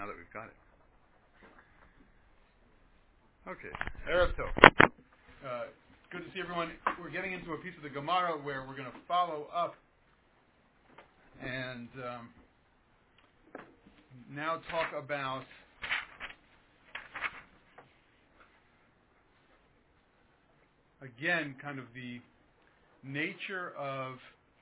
now that we've got it. Okay. Erev Tov. Good to see everyone. We're getting into a piece of the Gemara where we're going to follow up and now talk about again kind of the nature of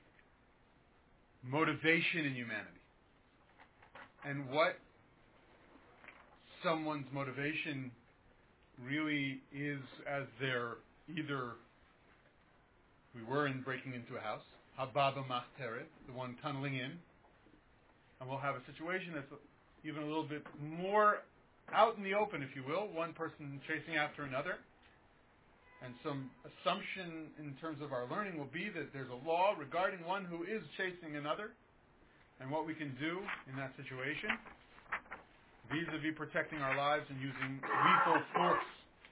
motivation in humanity and what someone's motivation really is as they're either, we were in breaking into a house, hababa machteret, the one tunneling in, and we'll have a situation that's even a little bit more out in the open, if you will, one person chasing after another, and some assumption in terms of our learning will be that there's a law regarding one who is chasing another, and what we can do in that situation, vis-a-vis protecting our lives and using lethal force.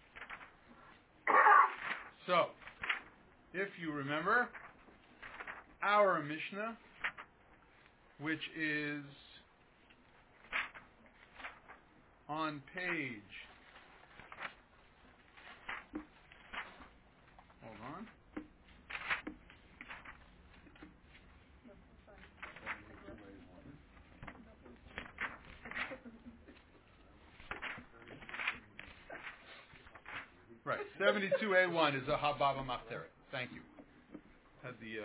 So, if you remember, our Mishnah, which is on page, hold on, right, 72A1 is a Hababa Machteret. Thank you. Had the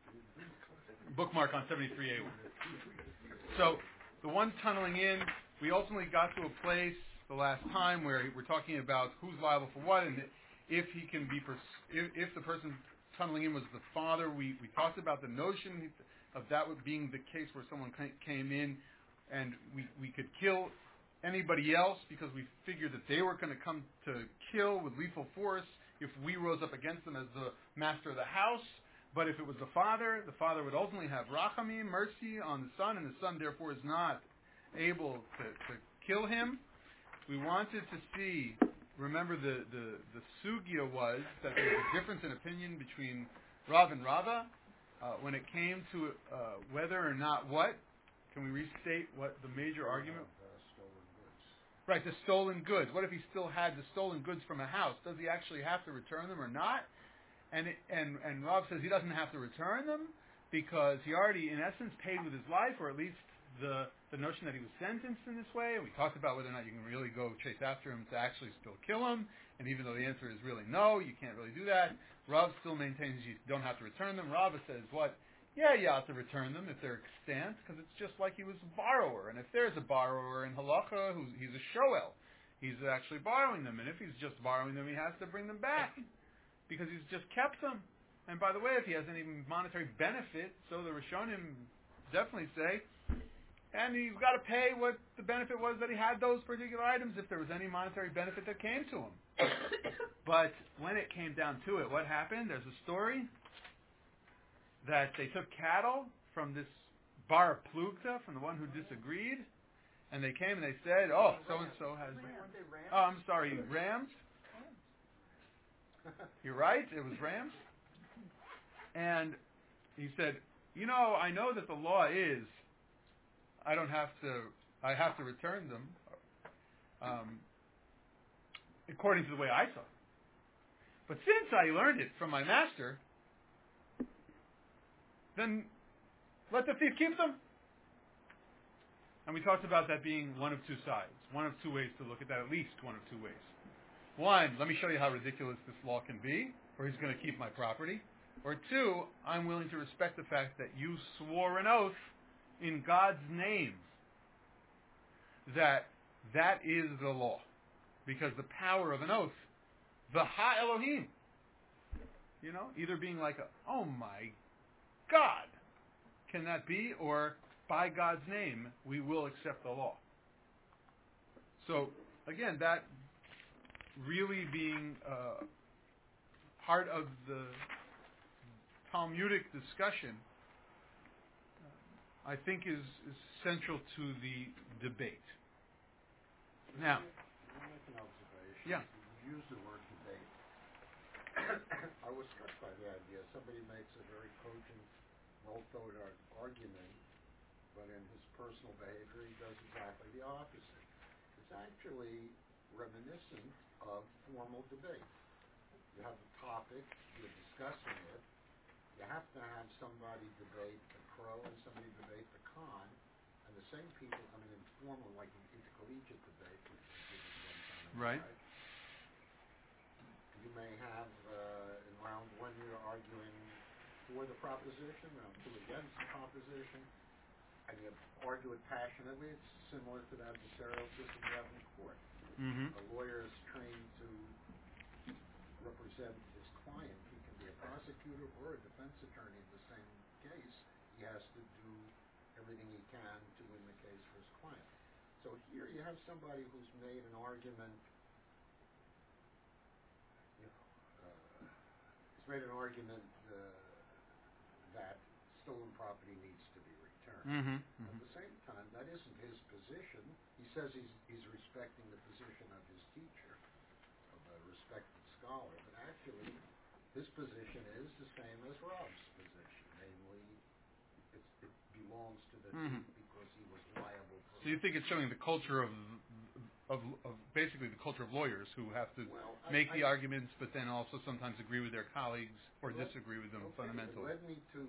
bookmark on 73A1. So, the one tunneling in, we ultimately got to a place the last time where we're talking about who's liable for what, and if he can be, if the person tunneling in was the father, we talked about the notion of that being the case where someone came in and we could kill anybody else because we figured that they were going to come to kill with lethal force if we rose up against them as the master of the house. But if it was the father would ultimately have rachamim, mercy on the son, and the son therefore is not able to kill him. We wanted to see, remember the sugya was that there was a difference in opinion between Rav and Rava when it came to whether or not what. Can we restate what the major argument? Right, the stolen goods. What if he still had the stolen goods from a house? Does he actually have to return them or not? And Rav says he doesn't have to return them because he already, in essence, paid with his life, or at least the notion that he was sentenced in this way. And we talked about whether or not you can really go chase after him to actually still kill him. And even though the answer is really no, you can't really do that. Rav still maintains you don't have to return them. Rav says what? Yeah, you have to return them if they're extant, because it's just like he was a borrower. And if there's a borrower in halacha, he's a shoel, he's actually borrowing them. And if he's just borrowing them, he has to bring them back because he's just kept them. And by the way, if he has any monetary benefit, so the Rishonim definitely say, and you've got to pay what the benefit was that he had those particular items if there was any monetary benefit that came to him. But when it came down to it, what happened? There's a story that they took cattle from this bar plugta, from the one who disagreed, and they came and they said, oh, so-and-so has... Oh, I'm sorry, rams? You're right, it was rams. And he said, I know that the law is I have to return them according to the way I saw it. But since I learned it from my master, then let the thief keep them. And we talked about that being one of two sides, one of two ways to look at that, at least one of two ways. One, let me show you how ridiculous this law can be, or he's going to keep my property. Or two, I'm willing to respect the fact that you swore an oath in God's name that is the law. Because the power of an oath, the Ha-Elohim, either being like oh my God, can that be? Or by God's name, we will accept the law. So, again, that really being part of the Talmudic discussion, I think is central to the debate. Now, make an observation. Yeah. You use the word debate. I was struck by the idea. Somebody makes a very cogent, well thought out argument, but in his personal behavior, he does exactly the opposite. It's actually reminiscent of formal debate. You have a topic, you're discussing it, you have to have somebody debate the pro and somebody debate the con, and the same people, I mean, informal, like an intercollegiate debate, which is right. You may have, in round one, you're arguing for the proposition, round two against the proposition, and you argue it passionately. It's similar to the adversarial system you have in court. Mm-hmm. A lawyer is trained to represent his client. He can be a prosecutor or a defense attorney in the same case. He has to do everything he can to win the case for his client. So here you have somebody who's made an argument, that stolen property needs to be returned. Mm-hmm. Mm-hmm. At the same time, that isn't his position. He says he's respecting the position of his teacher, of a respected scholar, but actually his position is the same as Rob's position, namely it belongs to the thief because he was liable for. So you think it's showing the culture of basically the culture of lawyers who have to make the arguments, but then also sometimes agree with their colleagues or disagree with them fundamentally. It led me to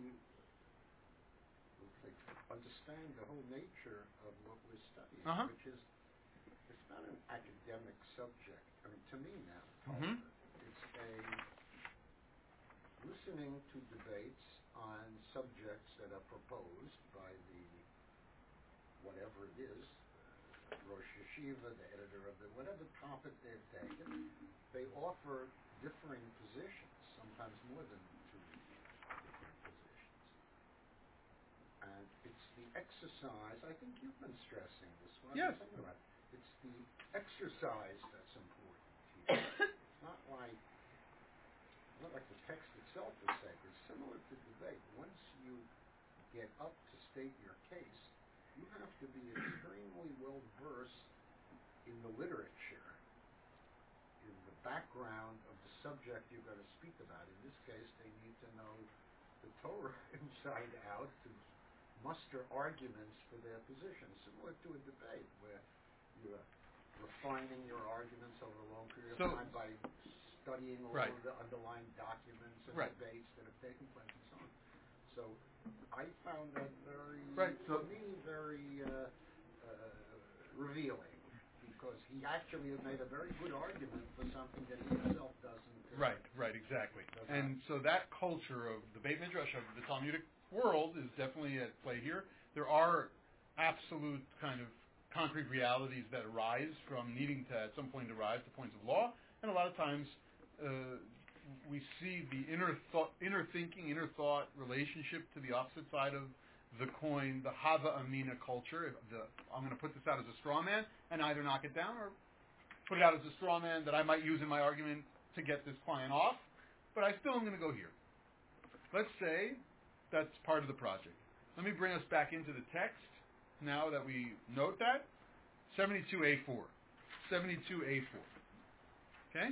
understand the whole nature of what we're studying, which is it's not an academic subject. I mean, to me now, it's a listening to debates on subjects that are proposed by the whatever it is. Rosh Yeshiva, the editor of whatever topic they've taken, they offer differing positions, sometimes more than two different positions. And it's the exercise, I think you've been stressing this one. Yes. It's the exercise that's important here. It's not like the text itself is sacred. It's similar to debate. Once you get up to state your case, you have to be extremely well versed in the literature, in the background of the subject you're going to speak about. In this case, they need to know the Torah inside out to muster arguments for their position, similar to a debate where you're refining your arguments over a long period of time by studying all of the underlying documents and debates that have taken place and so on. So I found that very revealing, because he actually has made a very good argument for something that he himself doesn't. Right, exactly. And so that culture of the Beit Midrash of the Talmudic world is definitely at play here. There are absolute kind of concrete realities that arise from needing to at some point arrive to points of law, and a lot of times we see the inner thought relationship to the opposite side of the coin, the Hava Amina culture. I'm going to put this out as a straw man and either knock it down or put it out as a straw man that I might use in my argument to get this client off, but I still am going to go here. Let's say that's part of the project. Let me bring us back into the text now that we note that. 72A4. 72A4. Okay?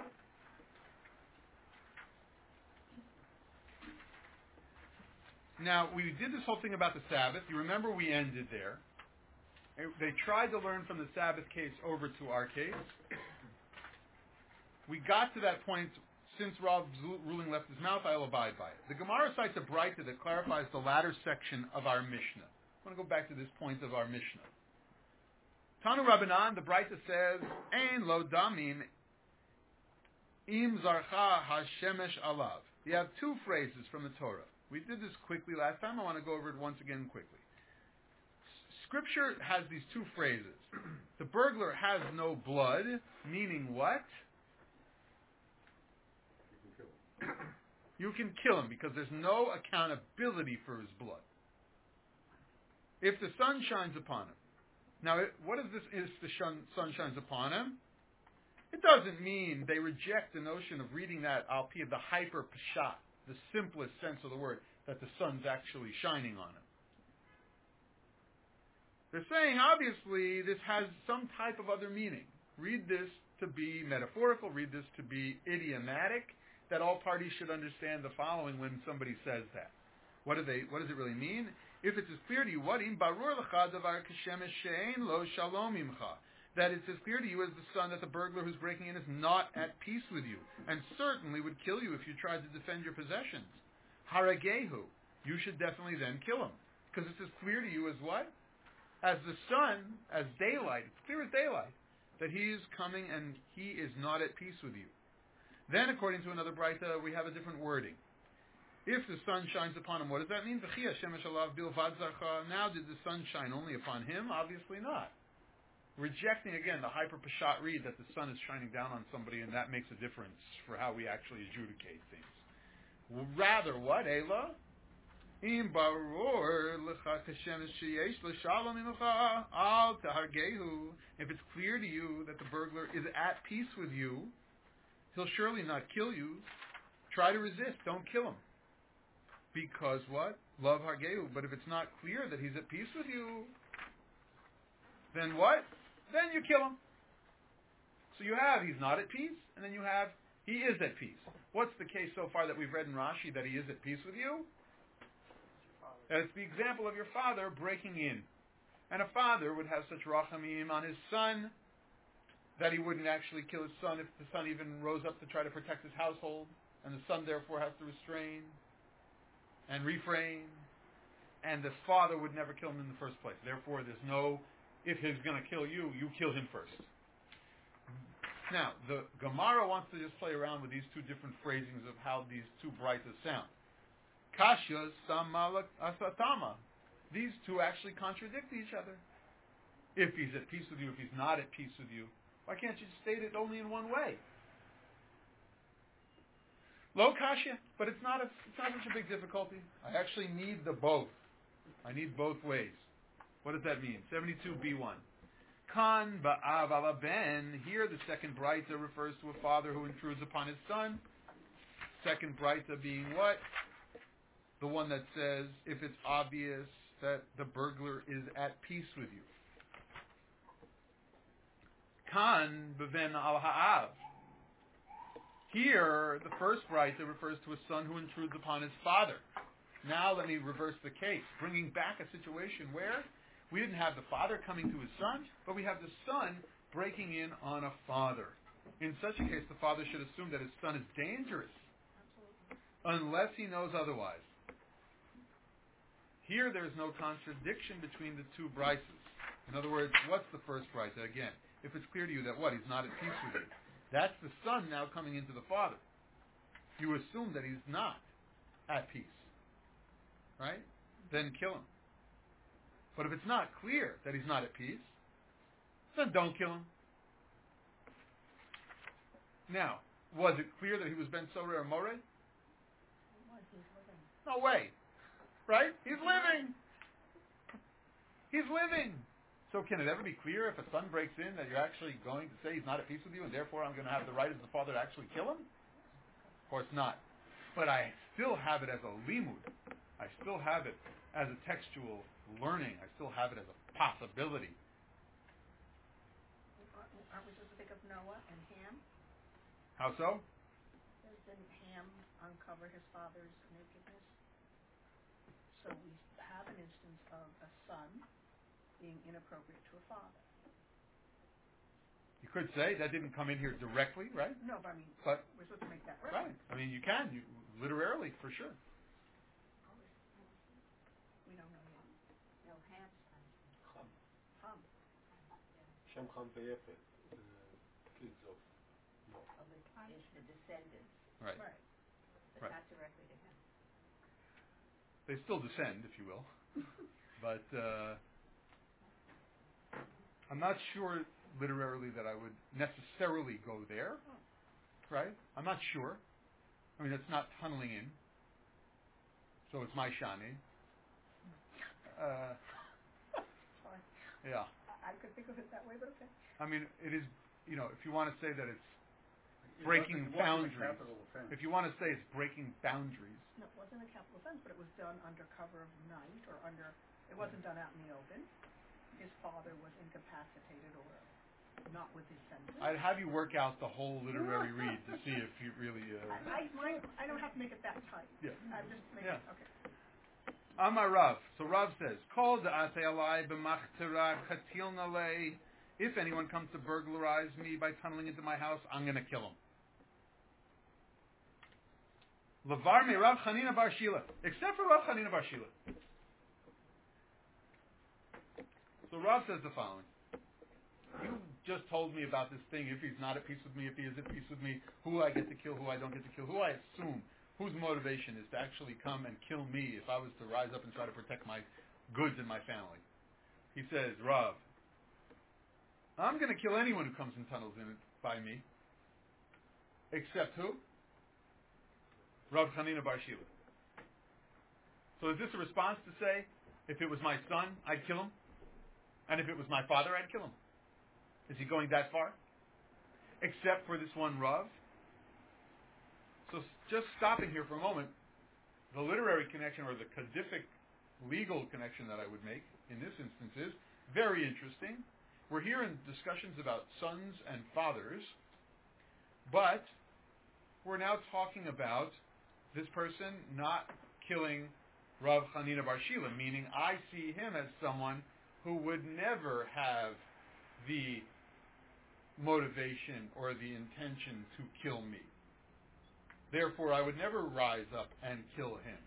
Now, we did this whole thing about the Sabbath. You remember we ended there. They tried to learn from the Sabbath case over to our case. We got to that point. Since Rav's ruling left his mouth, I'll abide by it. The Gemara cites a Braita that clarifies the latter section of our Mishnah. I want to go back to this point of our Mishnah. Tanu Rabbanan, the Braita says, Ein lo damim im zarcha hashemesh alav. You have two phrases from the Torah. We did this quickly last time. I want to go over it once again quickly. Scripture has these two phrases. The burglar has no blood, meaning what? You can kill him because there's no accountability for his blood. If the sun shines upon him. Now, what is this if the sun shines upon him? It doesn't mean they reject the notion of reading that al pi of the hyper pashat, the simplest sense of the word, that the sun's actually shining on him. They're saying, obviously, this has some type of other meaning. Read this to be metaphorical, read this to be idiomatic, that all parties should understand the following when somebody says that. What does it really mean? If it's as clear to you, what im barur lecha davar kashemesh she'ein lo shalom imcha, that it's as clear to you as the sun that the burglar who's breaking in is not at peace with you, and certainly would kill you if you tried to defend your possessions. Haragehu, you should definitely then kill him, because it's as clear to you as what? As the sun, as daylight. It's clear as daylight that he is coming and he is not at peace with you. Then, according to another Braita, we have a different wording. If the sun shines upon him, what does that mean? Now, did the sun shine only upon him? Obviously not. Rejecting, again, the hyper-pashat read that the sun is shining down on somebody and that makes a difference for how we actually adjudicate things. Rather, what, Ela? If it's clear to you that the burglar is at peace with you, he'll surely not kill you. Try to resist. Don't kill him. Because what? Love hargehu. But if it's not clear that he's at peace with you, then what? Then you kill him. So you have he's not at peace, and then you have he is at peace. What's the case so far that we've read in Rashi that he is at peace with you? It's the example of your father breaking in. And a father would have such rachamim on his son that he wouldn't actually kill his son if the son even rose up to try to protect his household, and the son therefore has to restrain and refrain, and the father would never kill him in the first place. Therefore, there's no, if he's going to kill you, you kill him first. Now, the Gemara wants to just play around with these two different phrasings of how these two braitas sound. Kashya, Samalak, Asatama. These two actually contradict each other. If he's at peace with you, if he's not at peace with you, why can't you state it only in one way? Lo Kashya, but it's not such a big difficulty. I actually need the both. I need both ways. What does that mean? 72b1. Kan ba'av ala ben. Here the second braita refers to a father who intrudes upon his son. Second braita being what? The one that says, if it's obvious that the burglar is at peace with you. Kan beven al ha'av. Here, the first braita refers to a son who intrudes upon his father. Now let me reverse the case, bringing back a situation where we didn't have the father coming to his son, but we have the son breaking in on a father. In such a case, the father should assume that his son is dangerous, unless he knows otherwise. Here, there is no contradiction between the two braitas. In other words, what's the first braita? Again, if it's clear to you that what? He's not at peace with you. That's the son now coming into the father. You assume that he's not at peace. Right? Then kill him. But if it's not clear that he's not at peace, then don't kill him. Now, was it clear that he was Ben Soreh or Moreh? No way. Right? He's living. He's living. So can it ever be clear if a son breaks in that you're actually going to say he's not at peace with you and therefore I'm going to have the right as the father to actually kill him? Of course not. But I still have it as a limud. I still have it as a textual learning. I still have it as a possibility. Aren't we supposed to think of Noah and Ham? How so? Didn't Ham uncover his father's nakedness? So we have an instance of a son being inappropriate to a father. You could say that didn't come in here directly, right? No, but I mean, but we're supposed to make that right. reference. I mean, you can, literally, for sure. We don't know yet. No, Ham's son. Ham. Shem, Cham, Veyefet, the kids of Noah. It's the descendants. Right. But right. not directly to him. They still descend, if you will. But I'm not sure literally that I would necessarily go there. Right? I'm not sure. I mean, it's not tunneling in. So it's my shani. Sorry. Yeah. I could think of it that way, but okay. I mean, it is, if you want to say that it's breaking boundaries. If you want to say it's breaking boundaries. No, it wasn't a capital offense, but it was done under cover of night or it wasn't done out in the open. His father was incapacitated or not with his senses. I'd have you work out the whole literary read to see if you really... I don't have to make it that tight. Yeah. I'm just making Yeah. Okay. Amar Rav. So Rav says, Kol da'atei alai b'machtera katilna lei. If anyone comes to burglarize me by tunneling into my house, I'm going to kill him. Levar me Rav Chanina bar Shila. Except for Rav Chanina bar Shila. So Rav says the following. You just told me about this thing. If he's not at peace with me, if he is at peace with me, who I get to kill, who I don't get to kill, who I assume, whose motivation is to actually come and kill me if I was to rise up and try to protect my goods and my family. He says, Rav, I'm going to kill anyone who comes and tunnels in by me. Except who? Rav Chanina bar Shila. So is this a response to say, if it was my son, I'd kill him? And if it was my father, I'd kill him? Is he going that far? Except for this one Rav? So just stopping here for a moment, the literary connection or the codific legal connection that I would make in this instance is very interesting. We're here in discussions about sons and fathers, but we're now talking about this person not killing Rav Chanina bar Shila, meaning I see him as someone who would never have the motivation or the intention to kill me. Therefore, I would never rise up and kill him.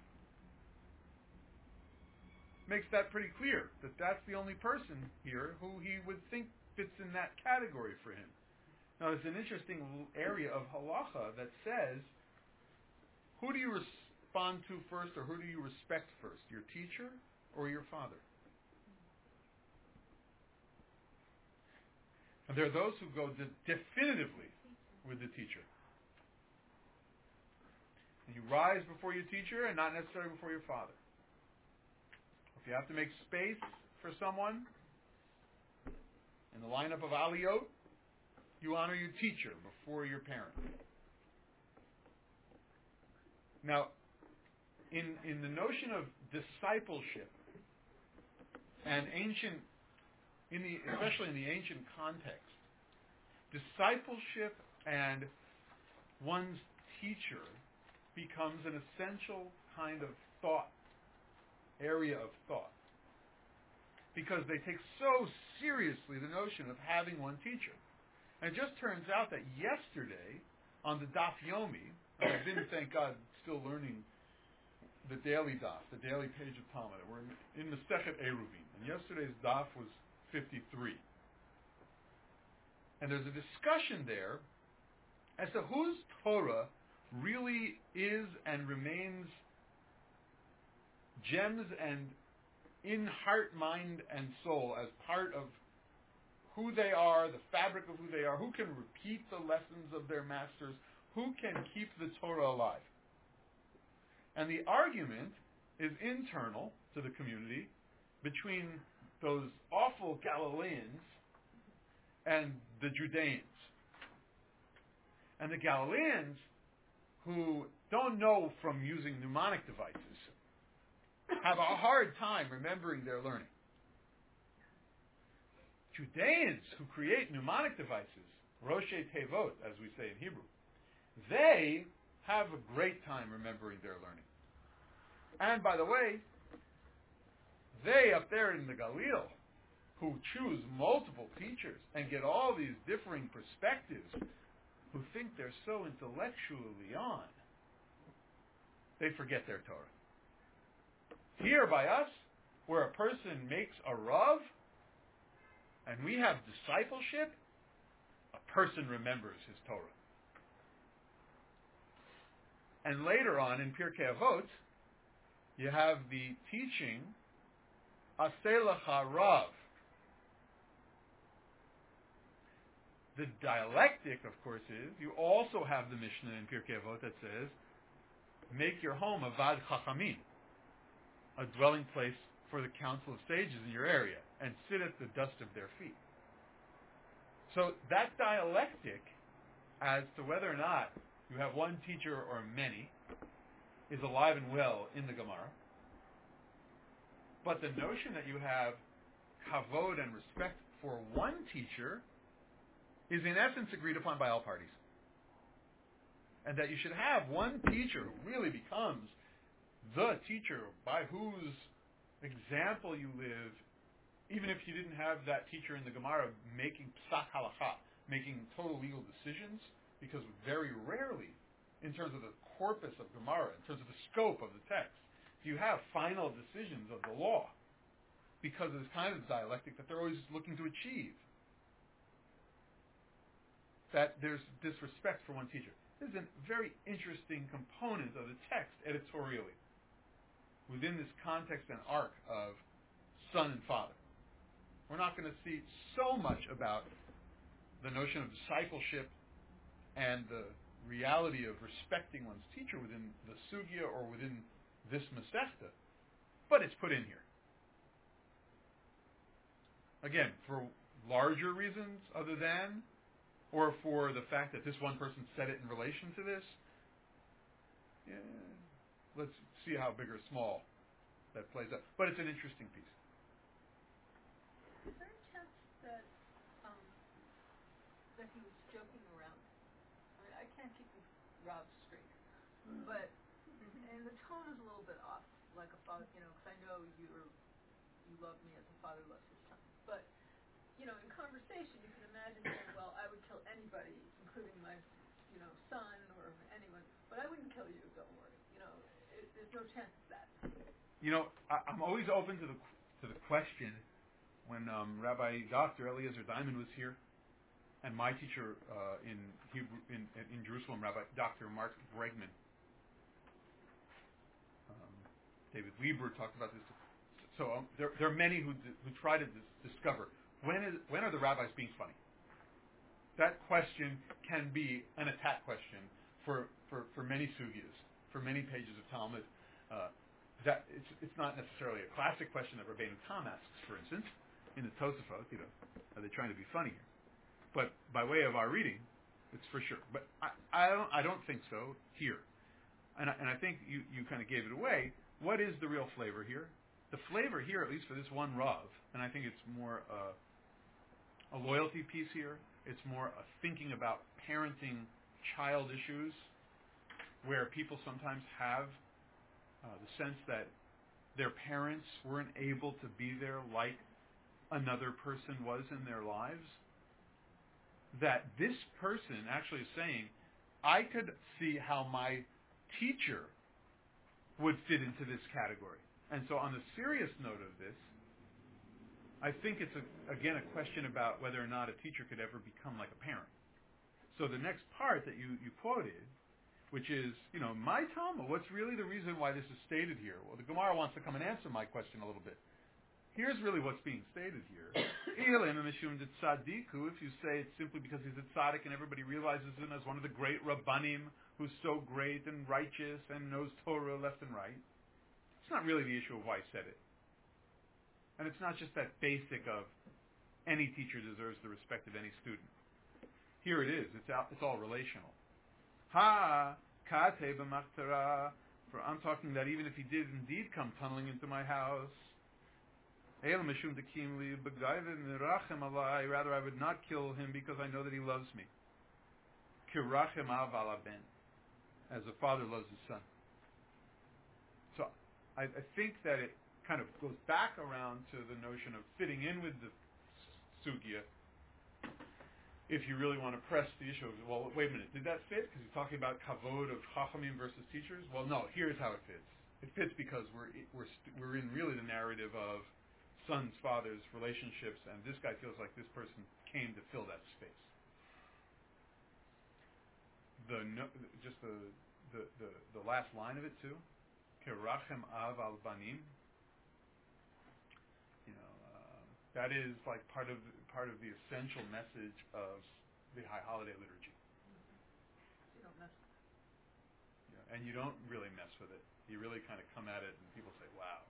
Makes that pretty clear, that that's the only person here who he would think fits in that category for him. Now, there's an interesting area of halacha that says, who do you respond to first, or who do you respect first, your teacher or your father? And there are those who go definitively with the teacher. And you rise before your teacher and not necessarily before your father. If you have to make space for someone in the lineup of aliyot, you honor your teacher before your parent. Now, in the notion of discipleship and especially in the ancient context, discipleship and one's teacher becomes an essential kind of area of thought. Because they take so seriously the notion of having one teacher. And it just turns out that yesterday, on the Daf Yomi, I've been, thank God, still learning the daily Daf, the daily page of Talmud. We're in Masechet Eruvin. And yesterday's Daf was 53. And there's a discussion there as to whose Torah really is and remains gems and in heart, mind, and soul as part of who they are, the fabric of who they are, who can repeat the lessons of their masters, who can keep the Torah alive. And the argument is internal to the community between those awful Galileans and the Judeans. And the Galileans, who don't know from using mnemonic devices, have a hard time remembering their learning. Judeans, who create mnemonic devices, Roshei Tevot, as we say in Hebrew, they have a great time remembering their learning. And by the way, they up there in the Galil, who choose multiple teachers and get all these differing perspectives, who think they're so intellectually on, they forget their Torah. Here by us, where a person makes a Rav, and we have discipleship, a person remembers his Torah. And later on in Pirkei Avot, you have the teaching, Aseh Lecha Rav. The dialectic, of course, is, you also have the Mishnah in Pirkei Avot that says, make your home a Vad Chachamim, a dwelling place for the council of sages in your area, and sit at the dust of their feet. So that dialectic, as to whether or not you have one teacher or many, is alive and well in the Gemara. But the notion that you have kavod and respect for one teacher is in essence agreed upon by all parties. And that you should have one teacher who really becomes the teacher by whose example you live, even if you didn't have that teacher in the Gemara making psak halacha, making total legal decisions, because very rarely, in terms of the corpus of Gemara, in terms of the scope of the text, do you have final decisions of the law, because of this kind of dialectic that they're always looking to achieve. That there's disrespect for one teacher. This is a very interesting component of the text editorially, within this context and arc of son and father. We're not going to see so much about the notion of discipleship and the reality of respecting one's teacher within the sugya or within this masechta, but it's put in here. Again, for larger reasons other than, or for the fact that this one person said it in relation to this, let's see how big or small that plays out. But it's an interesting piece. Is there a chance that that he was joking around? I mean, I can't keep the Rob straight, but and the tone is a little bit off, like a father, because I know you love me as a father loves his son. But in conversation, you can imagine saying, "Well, I would kill anybody, including my, son or anyone, but I wouldn't kill you. Don't worry. There's no chance of that." I'm always open to the question. When Rabbi Dr. Eliezer Diamond was here, and my teacher in Jerusalem, Rabbi Dr. Mark Bregman, David Lieber talked about this. So there are many who try to discover when are the rabbis being funny. That question can be an attack question for many sugyas, for many pages of Talmud. That it's not necessarily a classic question that Rabbeinu Tam asks, for instance, in the Tosafot. Are they trying to be funny here? But by way of our reading, it's for sure. But I don't think so here. And I think you kind of gave it away. What is the real flavor here? The flavor here, at least for this one Rav, and I think it's more a loyalty piece here. It's more a thinking about parenting child issues, where people sometimes have the sense that their parents weren't able to be there like another person was in their lives. That this person actually is saying, I could see how my teacher would fit into this category. And so on the serious note of this, I think it's, again, a question about whether or not a teacher could ever become like a parent. So the next part that you quoted, which is, my Talmud, what's really the reason why this is stated here? Well, the Gemara wants to come and answer my question a little bit. Here's really what's being stated here. If you say it's simply because he's a tzaddik and everybody realizes him as one of the great Rabbanim who's so great and righteous and knows Torah left and right, it's not really the issue of why he said it. And it's not just that basic of any teacher deserves the respect of any student. Here it is. It's all relational. Kate b'machtara. For I'm talking that even if he did indeed come tunneling into my house, rather I would not kill him because I know that he loves me. Kirachem av ala ben, as a father loves his son. So I think that it kind of goes back around to the notion of fitting in with the sugya. If you really want to press the issue of, well, wait a minute, did that fit? Because you're talking about kavod of chachamim versus teachers. Well, no. Here's how it fits. It fits because we're in really the narrative of sons, fathers, relationships, and this guy feels like this person came to fill that space. The last line of it too, kerachem av al banim. That is like part of the essential message of the High Holiday Liturgy. You don't mess with it. Yeah, and you don't really mess with it. You really kind of come at it, and people say, "Wow."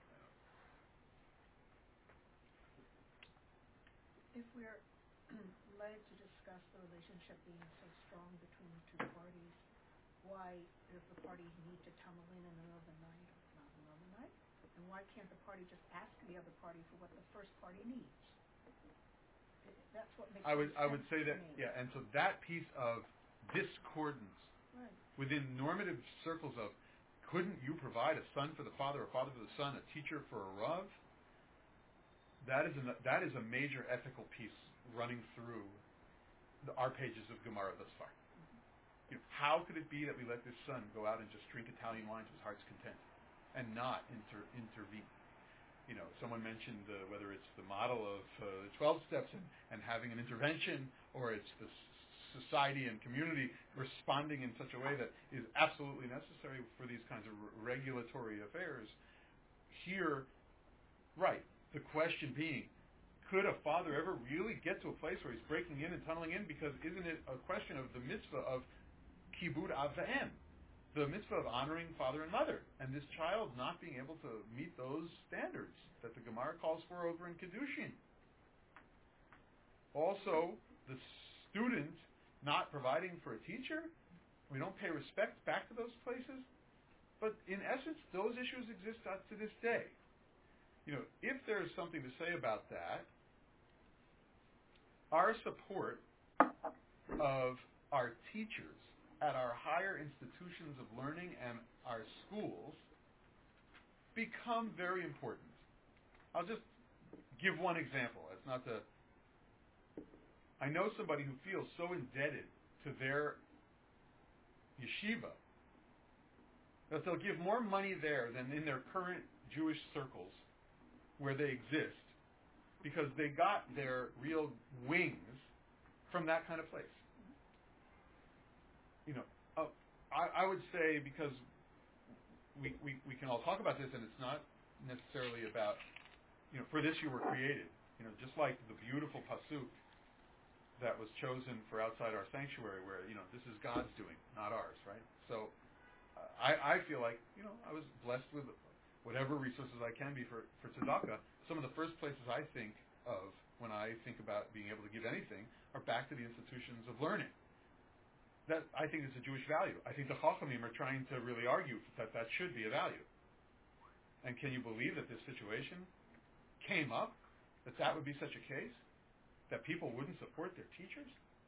If we're led to discuss the relationship being so strong between the two parties, why does the party need to tunnel in the middle of the night or not in the middle of the night? And why can't the party just ask the other party for what the first party needs? That's what makes I would say sense that, to me. yeah, and so that piece of discordance Right. within normative circles of couldn't you provide a son for the father, a father for the son, a teacher for a Rav? That is a major ethical piece running through our pages of Gemara thus far. How could it be that we let this son go out and just drink Italian wine to his heart's content and not intervene? Someone mentioned whether it's the model of 12 steps and having an intervention, or it's the society and community responding in such a way that is absolutely necessary for these kinds of regulatory affairs. Here, right, the question being, could a father ever really get to a place where he's breaking in and tunneling in? Because isn't it a question of the mitzvah of kibud av v'em, the mitzvah of honoring father and mother, and this child not being able to meet those standards that the Gemara calls for over in Kedushin. Also, the student not providing for a teacher, we don't pay respect back to those places, but in essence, those issues exist to this day. If there's something to say about that, our support of our teachers at our higher institutions of learning and our schools become very important. I'll just give one example. I know somebody who feels so indebted to their yeshiva that they'll give more money there than in their current Jewish circles where they exist, because they got their real wings from that kind of place. I would say, because we can all talk about this, and it's not necessarily about, for this you were created. Just like the beautiful pasuk that was chosen for outside our sanctuary, where this is God's doing, not ours, right? So I feel like I was blessed with whatever resources I can be for tzedakah. Some of the first places I think of when I think about being able to give anything are back to the institutions of learning. That I think is a Jewish value. I think the Chachamim are trying to really argue that should be a value. And can you believe that this situation came up, that would be such a case, that people wouldn't support their teachers?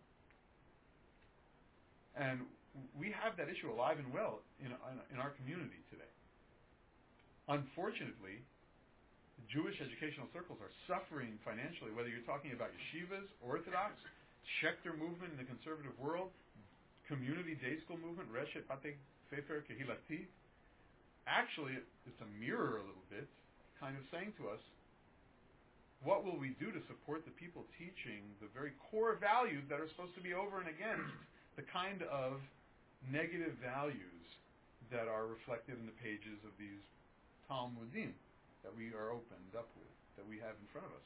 And we have that issue alive and well in our community today. Unfortunately, the Jewish educational circles are suffering financially, whether you're talking about yeshivas, Orthodox, Schechter movement in the conservative world, community day school movement, Reshet Bate Sefer Kehilati. Actually, it's a mirror a little bit, kind of saying to us, what will we do to support the people teaching the very core values that are supposed to be over and against the kind of negative values that are reflected in the pages of these Talmudim that we are opened up with, that we have in front of us.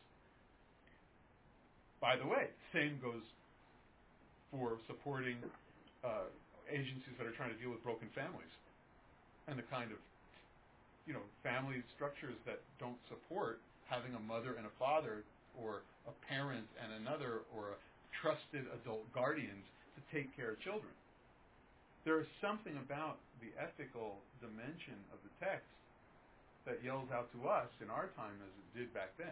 By the way, same goes for supporting agencies that are trying to deal with broken families and the kind of family structures that don't support having a mother and a father, or a parent and another, or a trusted adult guardians to take care of children. There is something about the ethical dimension of the text that yells out to us in our time as it did back then.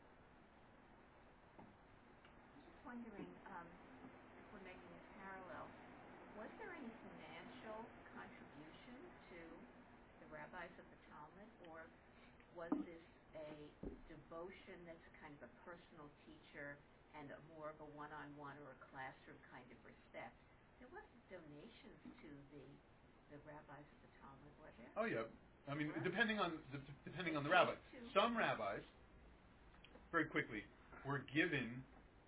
Just wondering, if we're making a parallel, was there any financial contribution to the rabbis of the Talmud, or was this a devotion that's a kind of a personal teacher and more of a one-on-one or a classroom kind of respect? There wasn't donations to the rabbis of the Talmud, were there? Oh yeah, I mean, depending on the rabbi. Some rabbis, very quickly, were given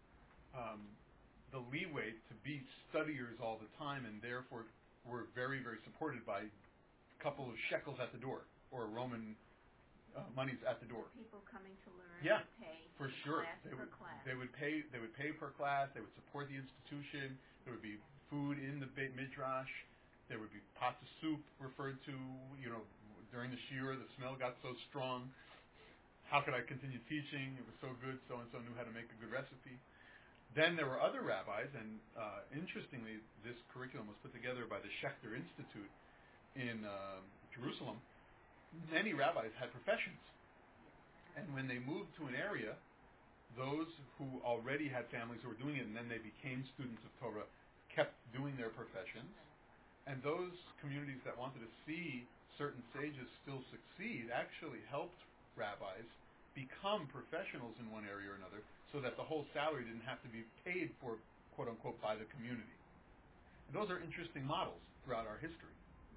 the leeway to be studiers all the time, and therefore were very, very supported by a couple of shekels at the door, or Roman monies at the door. People coming to learn, yeah, would pay for sure. class. They would pay per class. They would support the institution. There would be food in the Beit Midrash. There would be pots of soup referred to. During the shiur, the smell got so strong. How could I continue teaching? It was so good. So and so knew how to make a good recipe. Then there were other rabbis, and interestingly, this curriculum was put together by the Schechter Institute in Jerusalem. Many rabbis had professions, and when they moved to an area, those who already had families who were doing it, and then they became students of Torah, kept doing their professions, And those communities that wanted to see certain sages still succeed actually helped rabbis become professionals in one area or another, so that the whole salary didn't have to be paid for, quote unquote, by the community. And those are interesting models throughout our history.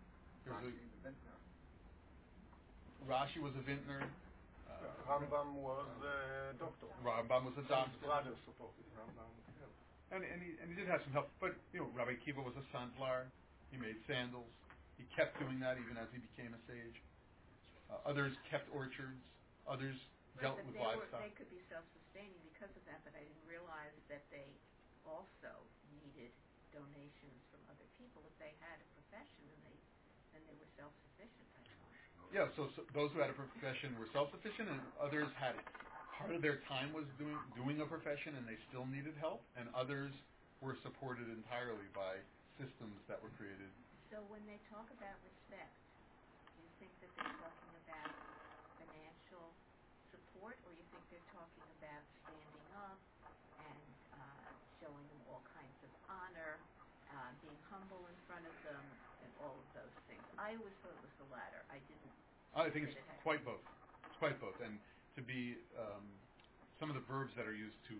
Rashi was a vintner. Rambam was a doctor. Rambam was a doctor. His brother supported Rambam. Yeah. And he did have some help. But, Rabbi Akiva was a sandlar. He made sandals. He kept doing that even as he became a sage. Others kept orchards. Others dealt with livestock. They could be self-sustaining because of that, but I didn't realize that they also needed donations from other people. If they had a profession, then they were self-sufficient, I thought. Yeah, so those who had a profession were self-sufficient, and others had part of their time was doing a profession, and they still needed help, and others were supported entirely by systems that were created. So when they talk about respect, do you think that they're talking about financial support, or you think they're talking about standing up and showing them all kinds of honor, being humble in front of them, and all of those things? I always thought it was the latter. I didn't. I think it's quite both. It's quite both. And to be, some of the verbs that are used to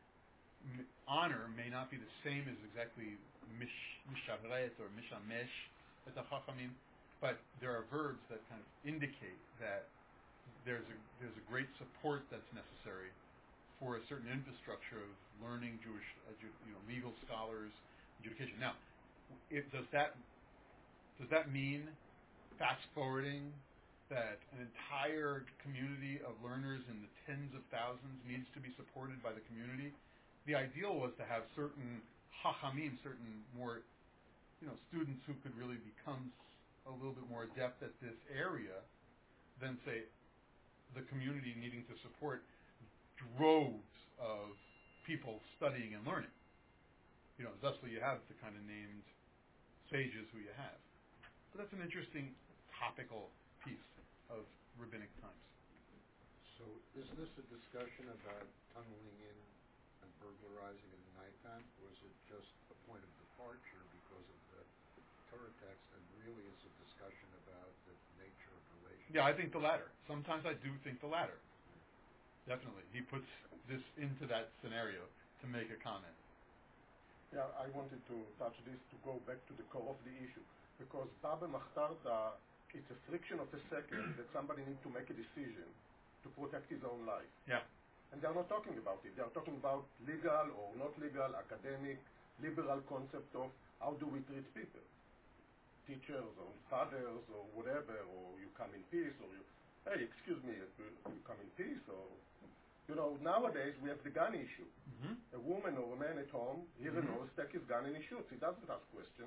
honor may not be the same as exactly mishavret or mishamesh as a chachamim, but there are verbs that kind of indicate that there's a great support that's necessary for a certain infrastructure of learning Jewish, legal scholars, education. Now, does that mean, fast forwarding, that an entire community of learners in the tens of thousands needs to be supported by the community? The ideal was to have certain hachamim, certain more, students who could really become a little bit more adept at this area than, say, the community needing to support droves of people studying and learning. Thusly you have the kind of named sages who you have. So that's an interesting topical piece of rabbinic times. So isn't this a discussion about tunneling in and burglarizing at nighttime, or is it just a point of departure because of the Torah text, and really is a discussion about the nature of relationship? Yeah, I think the latter. Sometimes I do think the latter. Definitely. He puts this into that scenario to make a comment. Yeah, I wanted to touch this to go back to the core of the issue, because Baba Machtarta, it's a friction of a second that somebody needs to make a decision to protect his own life. Yeah. And they're not talking about it. They're talking about legal or not legal, academic, liberal concept of how do we treat people. Teachers or fathers or whatever, or you come in peace, or hey, excuse me, you come in peace, or, nowadays we have the gun issue. Mm-hmm. A woman or a man at home, he knows, take his gun and he shoots. He doesn't ask questions.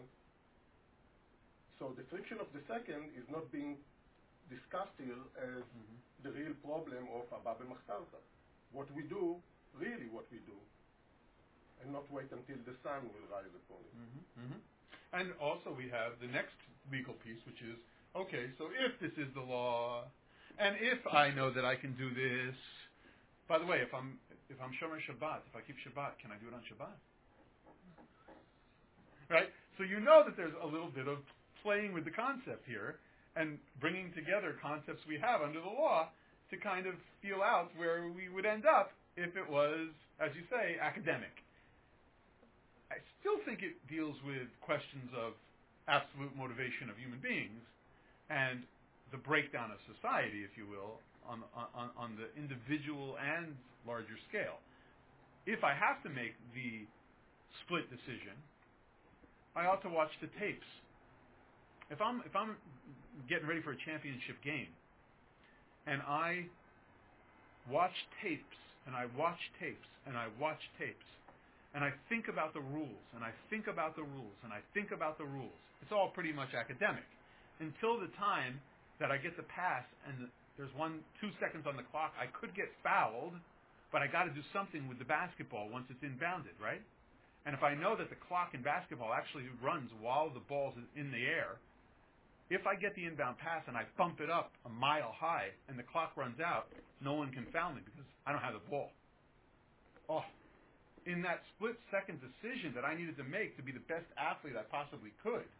So the friction of the second is not being discussed here as the real problem of Abba B'Machtarta. What we do, really what we do, and not wait until the sun will rise upon it. Mm-hmm. Mm-hmm. And also we have the next legal piece, which is, okay, so if this is the law, and if I know that I can do this, by the way, if I'm Shomer Shabbat, if I keep Shabbat, can I do it on Shabbat? Right? So you know that there's a little bit of playing with the concept here and bringing together concepts we have under the law to kind of feel out where we would end up if it was, as you say, academic. I still think it deals with questions of absolute motivation of human beings and the breakdown of society, if you will, on the individual and larger scale. If I have to make the split decision, I ought to watch the tapes. If I'm getting ready for a championship game, and I watch tapes, and I watch tapes, and I watch tapes, and I think about the rules, and I think about the rules, and I think about the rules, it's all pretty much academic. Until the time that I get the pass, and there's 2 seconds on the clock, I could get fouled, but I got to do something with the basketball once it's inbounded, right? And if I know that the clock in basketball actually runs while the ball's in the air, if I get the inbound pass and I bump it up a mile high and the clock runs out, no one can foul me because I don't have the ball. Oh, in that split-second decision that I needed to make to be the best athlete I possibly could,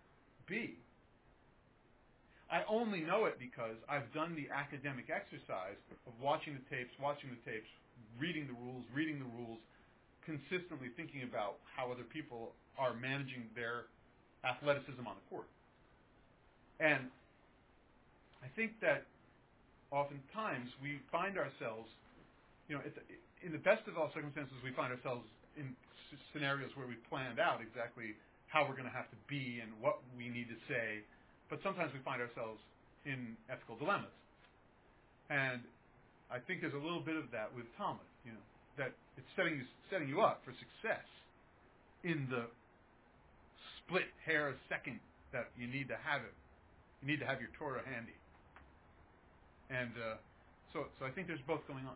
be. I only know it because I've done the academic exercise of watching the tapes, reading the rules, consistently thinking about how other people are managing their athleticism on the court. And I think that oftentimes we find ourselves, in the best of all circumstances, we find ourselves in scenarios where we've planned out exactly how we're going to have to be and what we need to say. But sometimes we find ourselves in ethical dilemmas. And I think there's a little bit of that with Talmud, that it's setting you up for success in the split hair second that you need to have it. You need to have your Torah handy. And so I think there's both going on.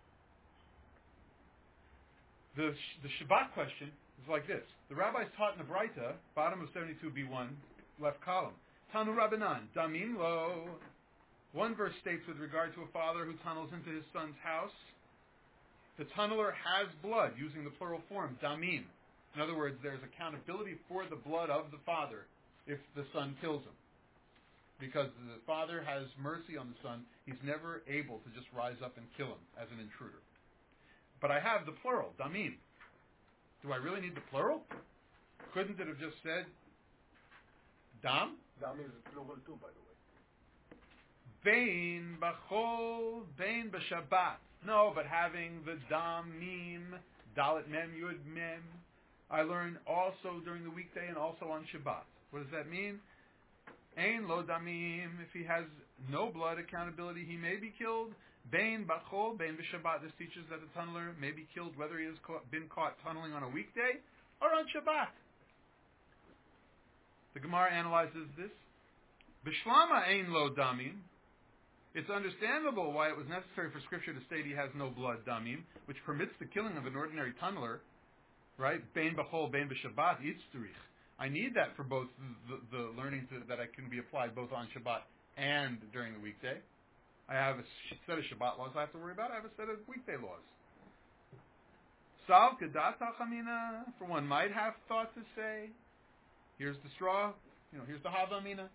The Shabbat question is like this. The rabbis taught in the Braita, bottom of 72b1, left column. Tanu Rabbanan, Damim lo. One verse states with regard to a father who tunnels into his son's house, the tunneler has blood, using the plural form, Damim. In other words, there's accountability for the blood of the father if the son kills him. Because the father has mercy on the son, he's never able to just rise up and kill him as an intruder. But I have the plural, Damim. Do I really need the plural? Couldn't it have just said Dam? Dam is plural too, by the way. Bain b'chol, bain b'shabbat. No, but having the dam, mim, dalet mem, yud mem, I learn also during the weekday and also on Shabbat. What does that mean? Ein lo damim. If he has no blood accountability, he may be killed. Bain b'chol, bain b'shabbat. This teaches that the tunneler may be killed whether he has been caught tunneling on a weekday or on Shabbat. The Gemara analyzes this. B'shlama ein lo damim. It's understandable why it was necessary for Scripture to state he has no blood, damim, which permits the killing of an ordinary tunneler, right? Bein b'chol, bein b'shabbat, yitzturich. I need that for both the learning that I can be applied both on Shabbat and during the weekday. I have a set of Shabbat laws I have to worry about. I have a set of weekday laws. Sal kedat hachamina, for one might have thought to say, here's the straw, here's the havamina.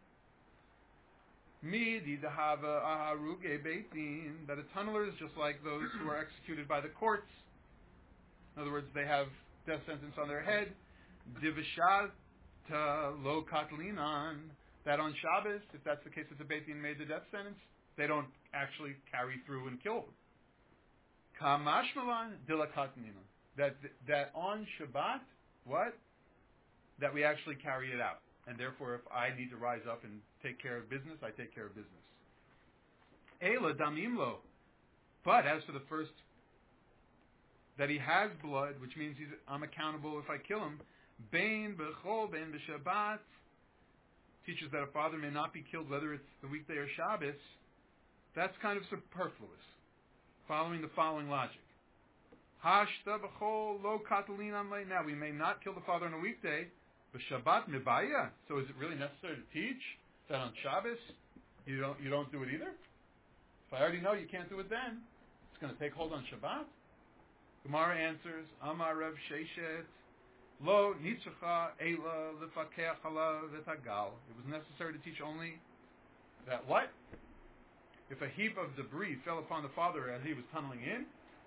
Midi dahava aharuge beitin, that a tunneler is just like those who are executed by the courts. In other words, they have death sentence on their head. Divishata lo katlinan, that on Shabbos, if that's the case, if the beitin made the death sentence, they don't actually carry through and kill them. Kamashmalan dila katlinan, that on Shabbat, what? That we actually carry it out. And therefore, if I need to rise up and take care of business, I take care of business. Eila damim lo. But as for the first, that he has blood, which means I'm accountable if I kill him, Bein b'chol, bein b'shabbat, teaches that a father may not be killed whether it's the weekday or Shabbos. That's kind of superfluous, following the following logic. Hashta b'chol lo katalin amlei. Now, we may not kill the father on a weekday, but Shabbat mibaya. So is it really necessary to teach that on Shabbos you don't do it either? If I already know you can't do it then, it's going to take hold on Shabbat. Gemara answers, Amar Rav Sheshet, Lo nitzcha ela lefakeach ala v'tagal. It was necessary to teach only that what? If a heap of debris fell upon the father as he was tunneling in,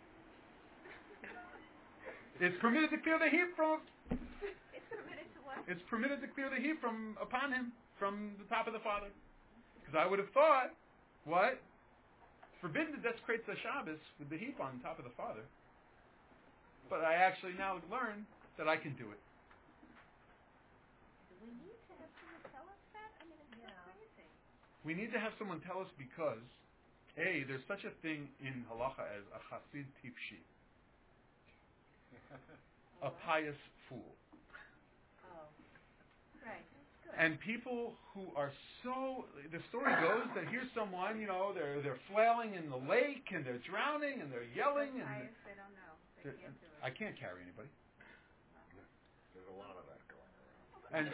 it's permitted to clear the heap from. It's permitted to clear the heap from upon him, from the top of the father. Because I would have thought, what? It's forbidden to desecrate the Shabbos with the heap on top of the father. But I actually now learn that I can do it. Do we need to have someone tell us that? I mean, it's so crazy. We need to have someone tell us because, A, there's such a thing in halacha as a chasid tipshi, a pious fool. Right, that's good. And people who are the story goes that here's someone, they're flailing in the lake and they're drowning and they're yelling and They don't know. They can't do it. I can't carry anybody. There's a lot of that going around. And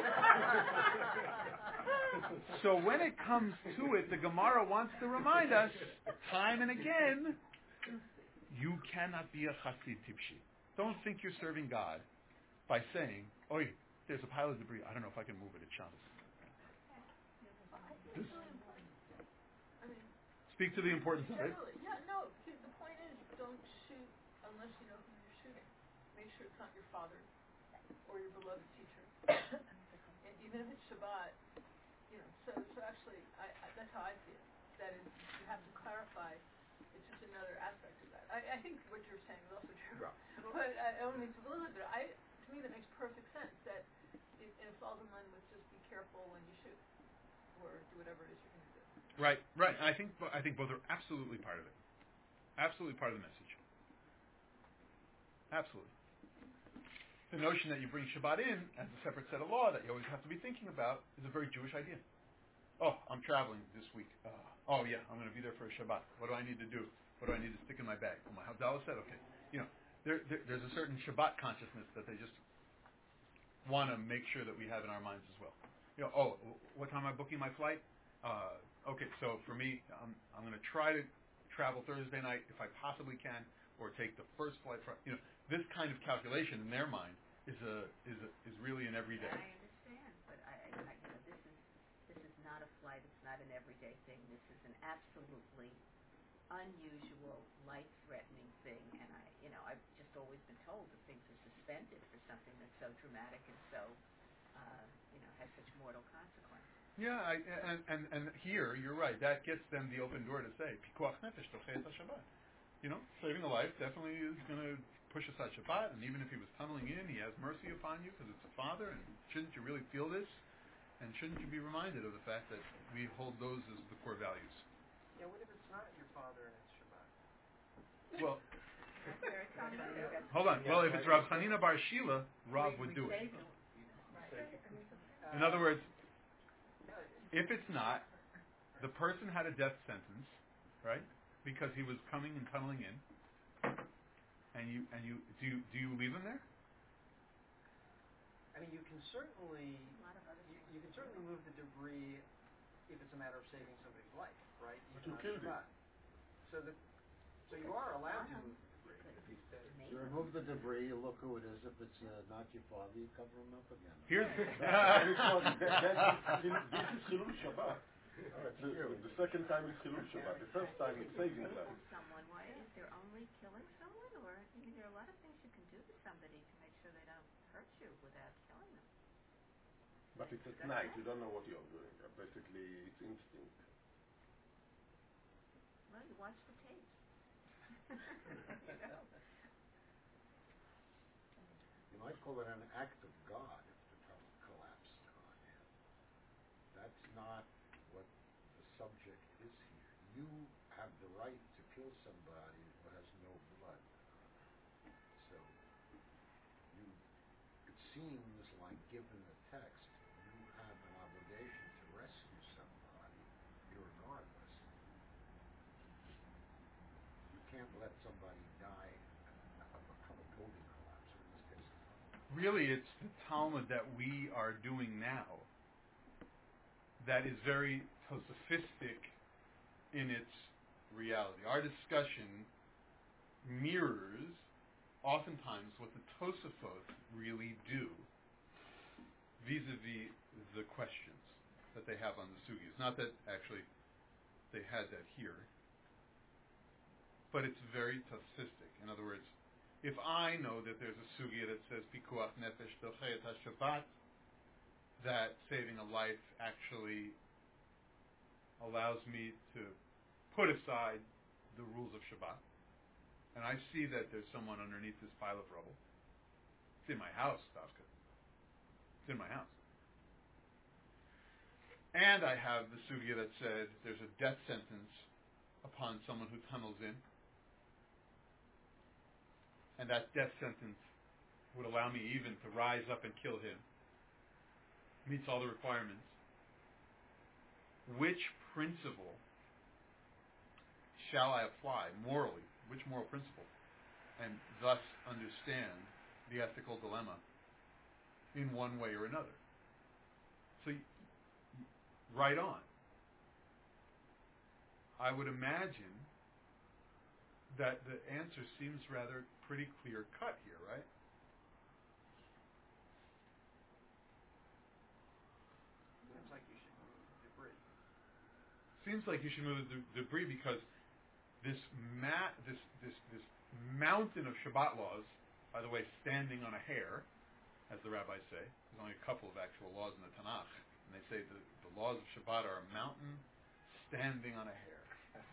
so when it comes to it, the Gemara wants to remind us time and again, you cannot be a chasid tipshi. Don't think you're serving God by saying, "Oi, there's a pile of debris. I don't know if I can move it at Shabbos." it's really important. I mean, Speak to the importance of it. generally, yeah, no, the point is, don't shoot unless you know who you're shooting. Make sure it's not your father or your beloved teacher. And even if it's Shabbat, you know, so actually, that's how I see it. That is, you have to clarify. It's just another aspect of that. I think what you're saying is also true. Yeah. But I only need to believe it. To me, that makes perfect sense. That it falls in line with just be careful when you shoot, or do whatever it is you're going to do. Right. And I think both are absolutely part of it. Absolutely part of the message. Absolutely. The notion that you bring Shabbat in as a separate set of law that you always have to be thinking about is a very Jewish idea. Oh, I'm traveling this week. Oh yeah, I'm going to be there for a Shabbat. What do I need to do? What do I need to stick in my bag? Oh, my Havdalah said, okay. You know, there's a certain Shabbat consciousness that they just want to make sure that we have in our minds as well. You know, oh, what time am I booking my flight? Okay, so for me, I'm going to try to travel Thursday night if I possibly can, or take the first flight. You know, this kind of calculation in their mind is really an everyday. I understand, but I this is not a flight. It's not an everyday thing. This is an absolutely unusual, life-threatening thing, and I've just always been told that things are suspended for something that's so dramatic and so, has such mortal consequence. Yeah, and here you're right. That gets them the open door to say pikuach nefesh tochei et Shabbat. You know, saving a life definitely is going to push aside Shabbat, and even if he was tunneling in, he has mercy upon you because it's a father. And shouldn't you really feel this? And shouldn't you be reminded of the fact that we hold those as the core values? Yeah, what if it's not your father and it's Shabbat? Well, That's very common. hold on. Well, if it's Rav Chanina Bar Shila, Rav would do it. In other words, if it's not, the person had a death sentence, right? Because he was coming and tunneling in, and you do you leave him there? I mean, you can certainly move the debris if it's a matter of saving somebody's life, right? But you killed him. So you are allowed to move the debris. You remove the debris, you look who it is. If it's not your father, you cover him up again. Here's This is Chilul Shabbat. The second time is Chilul Shabbat. The first time it's saving life. Someone, why is there only killing someone, or there are a lot of things you can do to somebody to make sure they don't hurt you without killing them. But it's at night. You don't know what you're doing. Basically, it's instinct. Well, you watch the tapes. You might call it an act of God if the tunnel collapsed on him. That's not what the subject is here. You have the right to kill somebody who has no blood. So, it seems like given the text, you have an obligation to rescue somebody irregardless. You can't let somebody die from a building collapse, or in this case, a tunnel. really it's the Talmud that we are doing now that is very Tosafistic in its reality. Our discussion mirrors oftentimes what the Tosafot really do vis-a-vis the questions that they have on the sugis. Not that actually they had that here, but it's very Tosafistic. In other words, if I know that there's a sugya that says pikuach nefesh dochei et Shabbat, that saving a life actually allows me to put aside the rules of Shabbat, and I see that there's someone underneath this pile of rubble. It's in my house, Dafka. It's in my house. And I have the sugya that said there's a death sentence upon someone who tunnels in, and that death sentence would allow me even to rise up and kill him. Meets all the requirements. Which principle shall I apply morally? Which moral principle? And thus understand the ethical dilemma in one way or another. So, right on. I would imagine that the answer seems rather pretty clear cut here, right? Seems like you should move the debris. seems like you should move the debris because this mountain of Shabbat laws, by the way, standing on a hair, as the rabbis say. There's only a couple of actual laws in the Tanakh, and they say the laws of Shabbat are a mountain standing on a hair.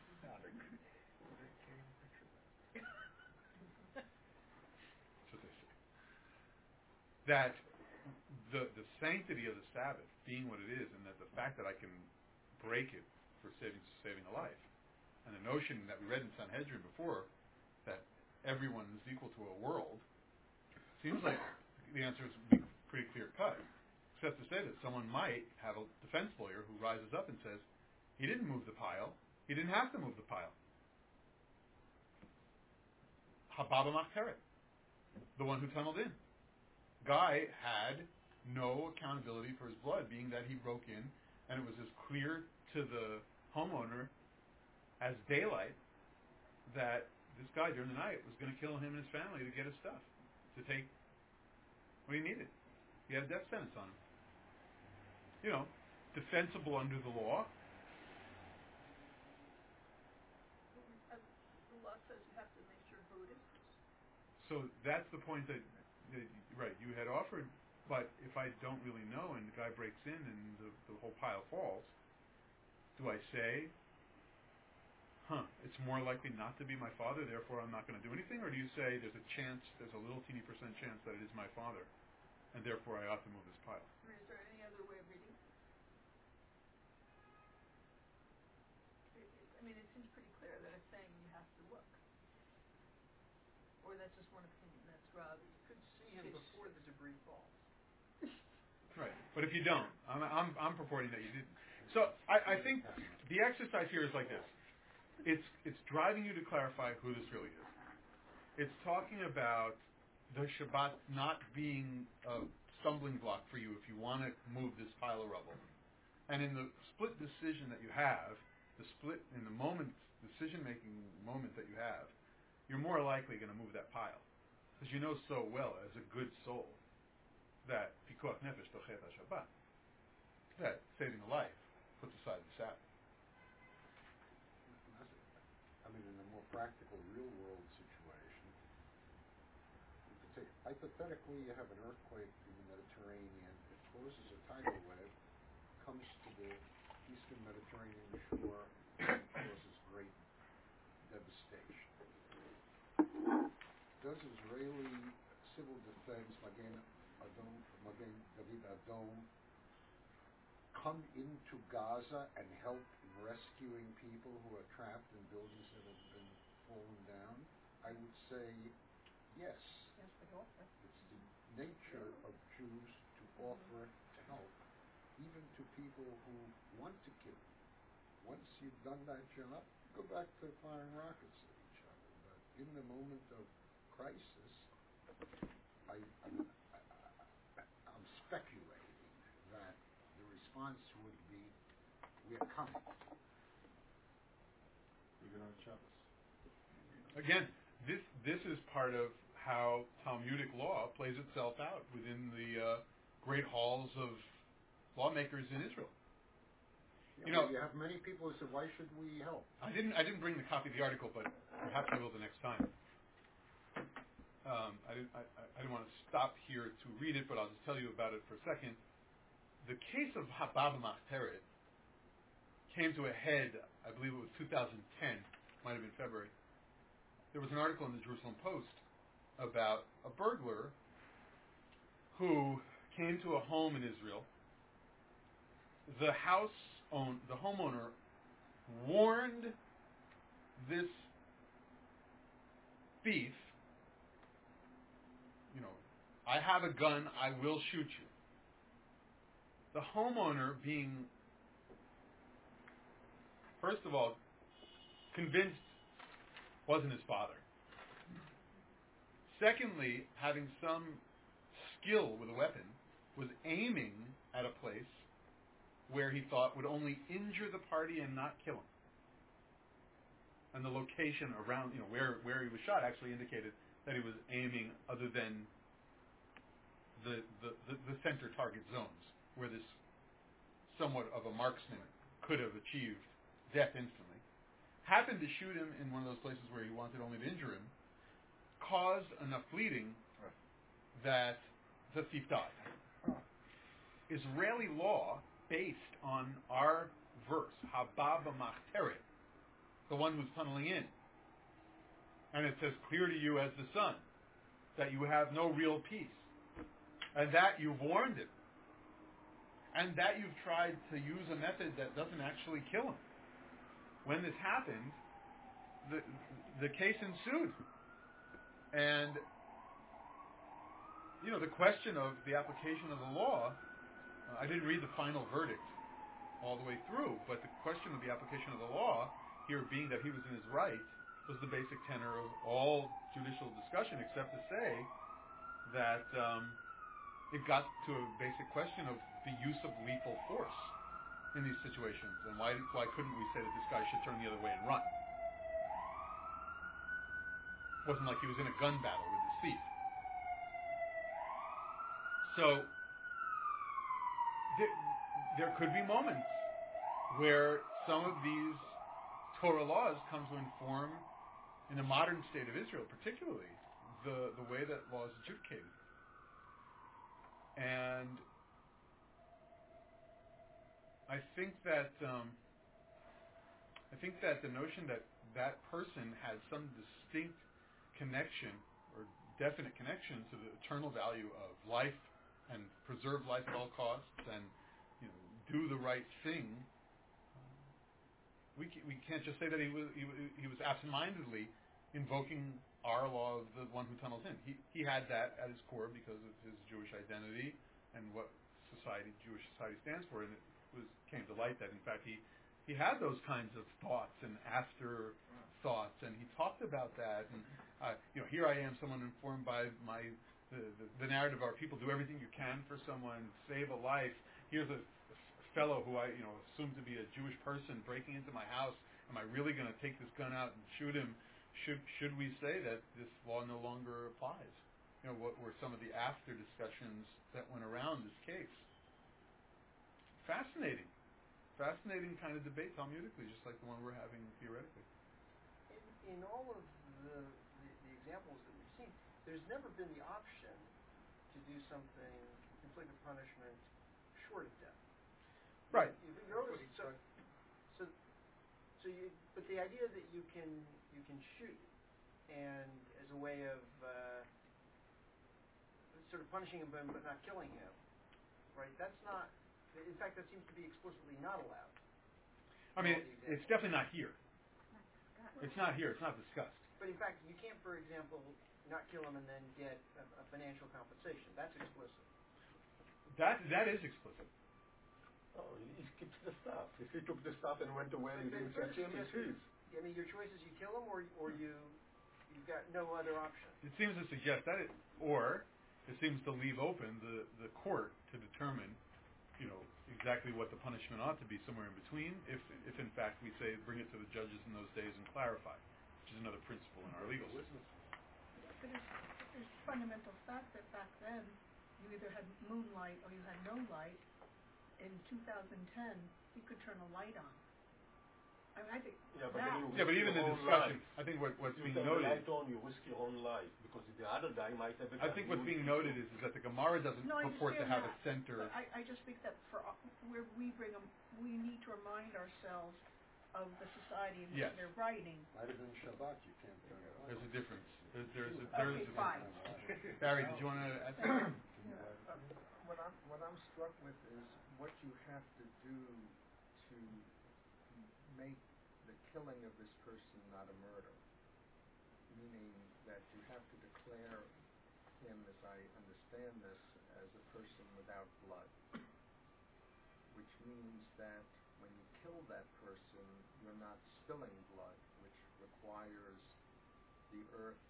That's what they say. That the sanctity of the Sabbath being what it is, and that the fact that I can break it for saving a life, and the notion that we read in Sanhedrin before that everyone is equal to a world, seems like the answer is pretty clear cut. Except to say that someone might have a defense lawyer who rises up and says, he didn't move the pile. He didn't have to move the pile. Hababa Machteret, the one who tunneled in. Guy had no accountability for his blood, being that he broke in, and it was as clear to the homeowner as daylight that this guy during the night was going to kill him and his family to get his stuff, to take what he needed. He had a death sentence on him. You know, defensible under the law. The law says you have to make sure who it is. So that's the point that right, you had offered, but if I don't really know and the guy breaks in and the whole pile falls, do I say, it's more likely not to be my father, therefore I'm not going to do anything? Or do you say there's a little teeny % chance that it is my father, and therefore I ought to move this pile? Or is there any other way of reading? I mean, it seems pretty clear that it's saying you have to look. Or that's just one opinion. That's Rob. You could see him before the debris falls. Right, but if you don't, I'm purporting that you didn't. So I think the exercise here is like this. It's driving you to clarify who this really is. It's talking about the Shabbat not being a stumbling block for you if you want to move this pile of rubble. And in the split decision that you have, in the decision-making moment that you have, you're more likely going to move that pile. Because you know so well, as a good soul, that pikuach nefesh dochet Shabbat, that saving a life puts aside the Sabbath. I mean, in a more practical, real-world situation, you could say, hypothetically, you have an earthquake in the Mediterranean. It causes a tidal wave, comes to the eastern Mediterranean shore, and causes great devastation. Does Israeli civil defense, Magen David Adom, come into Gaza and help in rescuing people who are trapped in buildings that have been fallen down? I would say yes. Yes, they offer. It's the nature of Jews to offer to help, even to people who want to kill you. Once you've done that job, go back to firing rockets at each other. But in the moment of crisis, I'm speculating that the response would be, we're coming. Even on Shabbos. Again, this is part of how Talmudic law plays itself out within the great halls of lawmakers in Israel. You have many people who say, why should we help? I didn't bring the copy of the article, but perhaps I will the next time. I didn't want to stop here to read it, but I'll just tell you about it for a second. The case of Hababa Machteret came to a head, I believe it was 2010, might have been February. There was an article in the Jerusalem Post about a burglar who came to a home in Israel. The homeowner warned this thief, I have a gun, I will shoot you. The homeowner being, first of all, convinced wasn't his father. Secondly, having some skill with a weapon, was aiming at a place where he thought would only injure the party and not kill him. And the location around, where he was shot actually indicated that he was aiming other than the center target zones, where this somewhat of a marksman could have achieved death instantly, happened to shoot him in one of those places where he wanted only to injure him, caused enough bleeding that the thief died. Israeli law, based on our verse, Haba b'machteret, the one who's tunneling in, and it says, clear to you as the sun, that you have no real peace, and that you've warned him, and that you've tried to use a method that doesn't actually kill him. When this happened, the case ensued. And, the question of the application of the law, I didn't read the final verdict all the way through, but the question of the application of the law, here being that he was in his right, was the basic tenor of all judicial discussion, except to say that it got to a basic question of the use of lethal force in these situations, and why couldn't we say that this guy should turn the other way and run? It wasn't like he was in a gun battle with this thief. So there could be moments where some of these Torah laws come to inform, in the modern state of Israel particularly, the way that law is adjudicated. And I think that the notion that person has some distinct connection or definite connection to the eternal value of life and preserve life at all costs and do the right thing. We can't just say that he was absentmindedly invoking our law of the one who tunnels in. He had that at his core because of his Jewish identity and what Jewish society stands for, and it came to light that in fact he had those kinds of thoughts and after thoughts, and he talked about that. And here I am, someone informed by the narrative of our people. Do everything you can for someone, save a life. Here's a fellow who I assume to be a Jewish person breaking into my house. Am I really going to take this gun out and shoot him? Should we say that this law no longer applies? What were some of the after discussions that went around this case? Fascinating kind of debate Talmudically, just like the one we're having theoretically. In all of the examples that we've seen, there's never been the option to do something, inflict a punishment short of death. Right. But the idea that you can shoot, and as a way of sort of punishing him but not killing him, right? That's not. In fact, that seems to be explicitly not allowed. I mean, it's definitely not here. It's not here. It's not discussed. But in fact, you can't, for example, not kill him and then get a financial compensation. That's explicit. That is explicit. Oh, he keeps the stuff. If he took the stuff and went away, you didn't catch him, it's his. I mean, your choice is you kill him or you've got no other option. It seems to suggest that or it seems to leave open the court to determine, exactly what the punishment ought to be somewhere in between, if in fact we say bring it to the judges in those days and clarify, which is another principle in our legal system. But there's fundamental fact that back then you either had moonlight or you had no light. In 2010, you could turn a light on. I think but even the discussion, I think what's being noted. Light on, you risk your own life because the other guy might have. I think what's being noted is that the Gemara doesn't purport to have a center. But I just think that where we bring them, we need to remind ourselves of the society in which they're writing. Might have been Shabbat. You can't turn it on. There's a difference. There is a fine. difference. Barry, did you want to add something? What I'm struck with is what you have to do to make the killing of this person not a murder. Meaning that you have to declare him, as I understand this, as a person without blood. Which means that when you kill that person, you're not spilling blood, which requires the earth,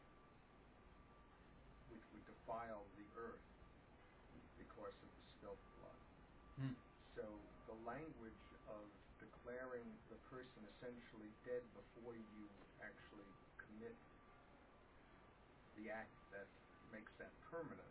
which would defile the earth because of the spilt blood. So the language of declaring the person essentially dead before you actually commit the act that makes that permanent,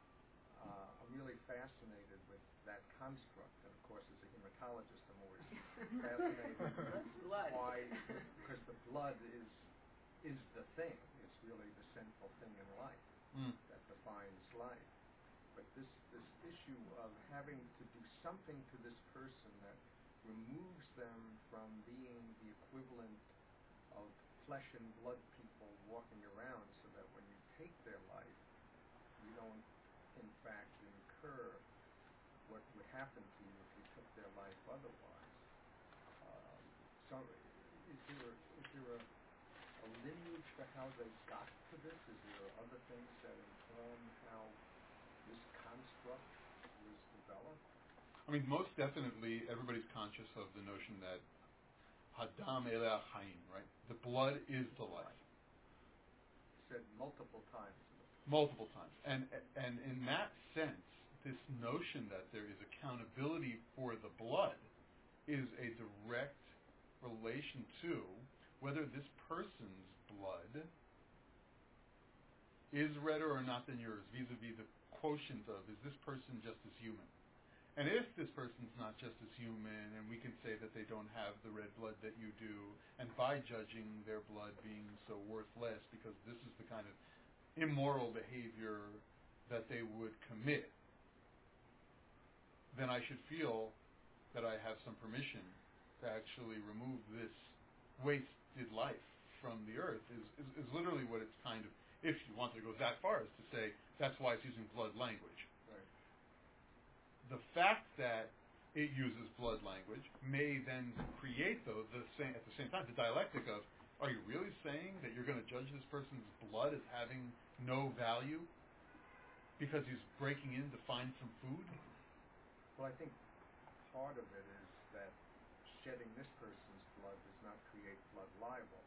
I'm really fascinated with that construct. And of course, as a hematologist, I'm always fascinated That's blood. why, because the blood is the thing. It's really the central thing in life that defines life. But this issue of having to do something to this person that removes them from being the equivalent of flesh and blood people walking around, so that when you take their life, you don't in fact incur what would happen to you if you took their life otherwise. So is there a lineage for how they got to this? Is there other things that inform how this construct was developed? I mean, most definitely, everybody's conscious of the notion that Hadam Eleh Chaim, right? The blood is the life. Said multiple times. Multiple times. And in that sense, this notion that there is accountability for the blood is a direct relation to whether this person's blood is redder or not than yours, vis-a-vis the quotient of, is this person just as human? And if this person's not just as human, and we can say that they don't have the red blood that you do, and by judging their blood being so worth less because this is the kind of immoral behavior that they would commit, then I should feel that I have some permission to actually remove this wasted life from the earth, is literally what it's kind of, if you want to go that far, is to say that's why it's using blood language. Right. The fact that it uses blood language may then create, though, at the same time, the dialectic of, are you really saying that you're going to judge this person's blood as having no value because he's breaking in to find some food? Well, I think part of it is that shedding this person's blood does not create blood libel,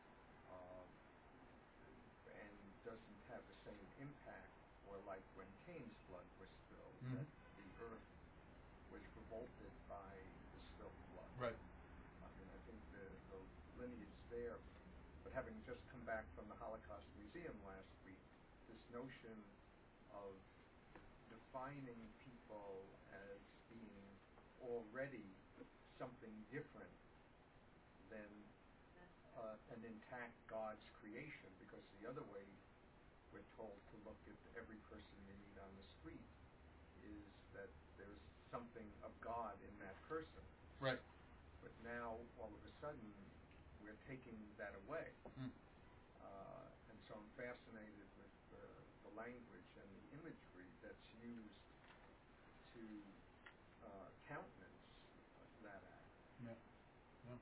and doesn't have the same impact, or like when Cain's blood was spilled, that the earth was revolted by the spilled blood. Right. I mean, I think the lineage there, but having just come back from the Holocaust Museum last week, this notion of defining people as being already something different than an intact God's creation, because the other way we're told to look at every person you meet on the street is that there's something of God in that person. Right. But now, all of a sudden, we're taking that away. And so I'm fascinated with the language and the imagery that's used to countenance that act. Yeah. Yeah.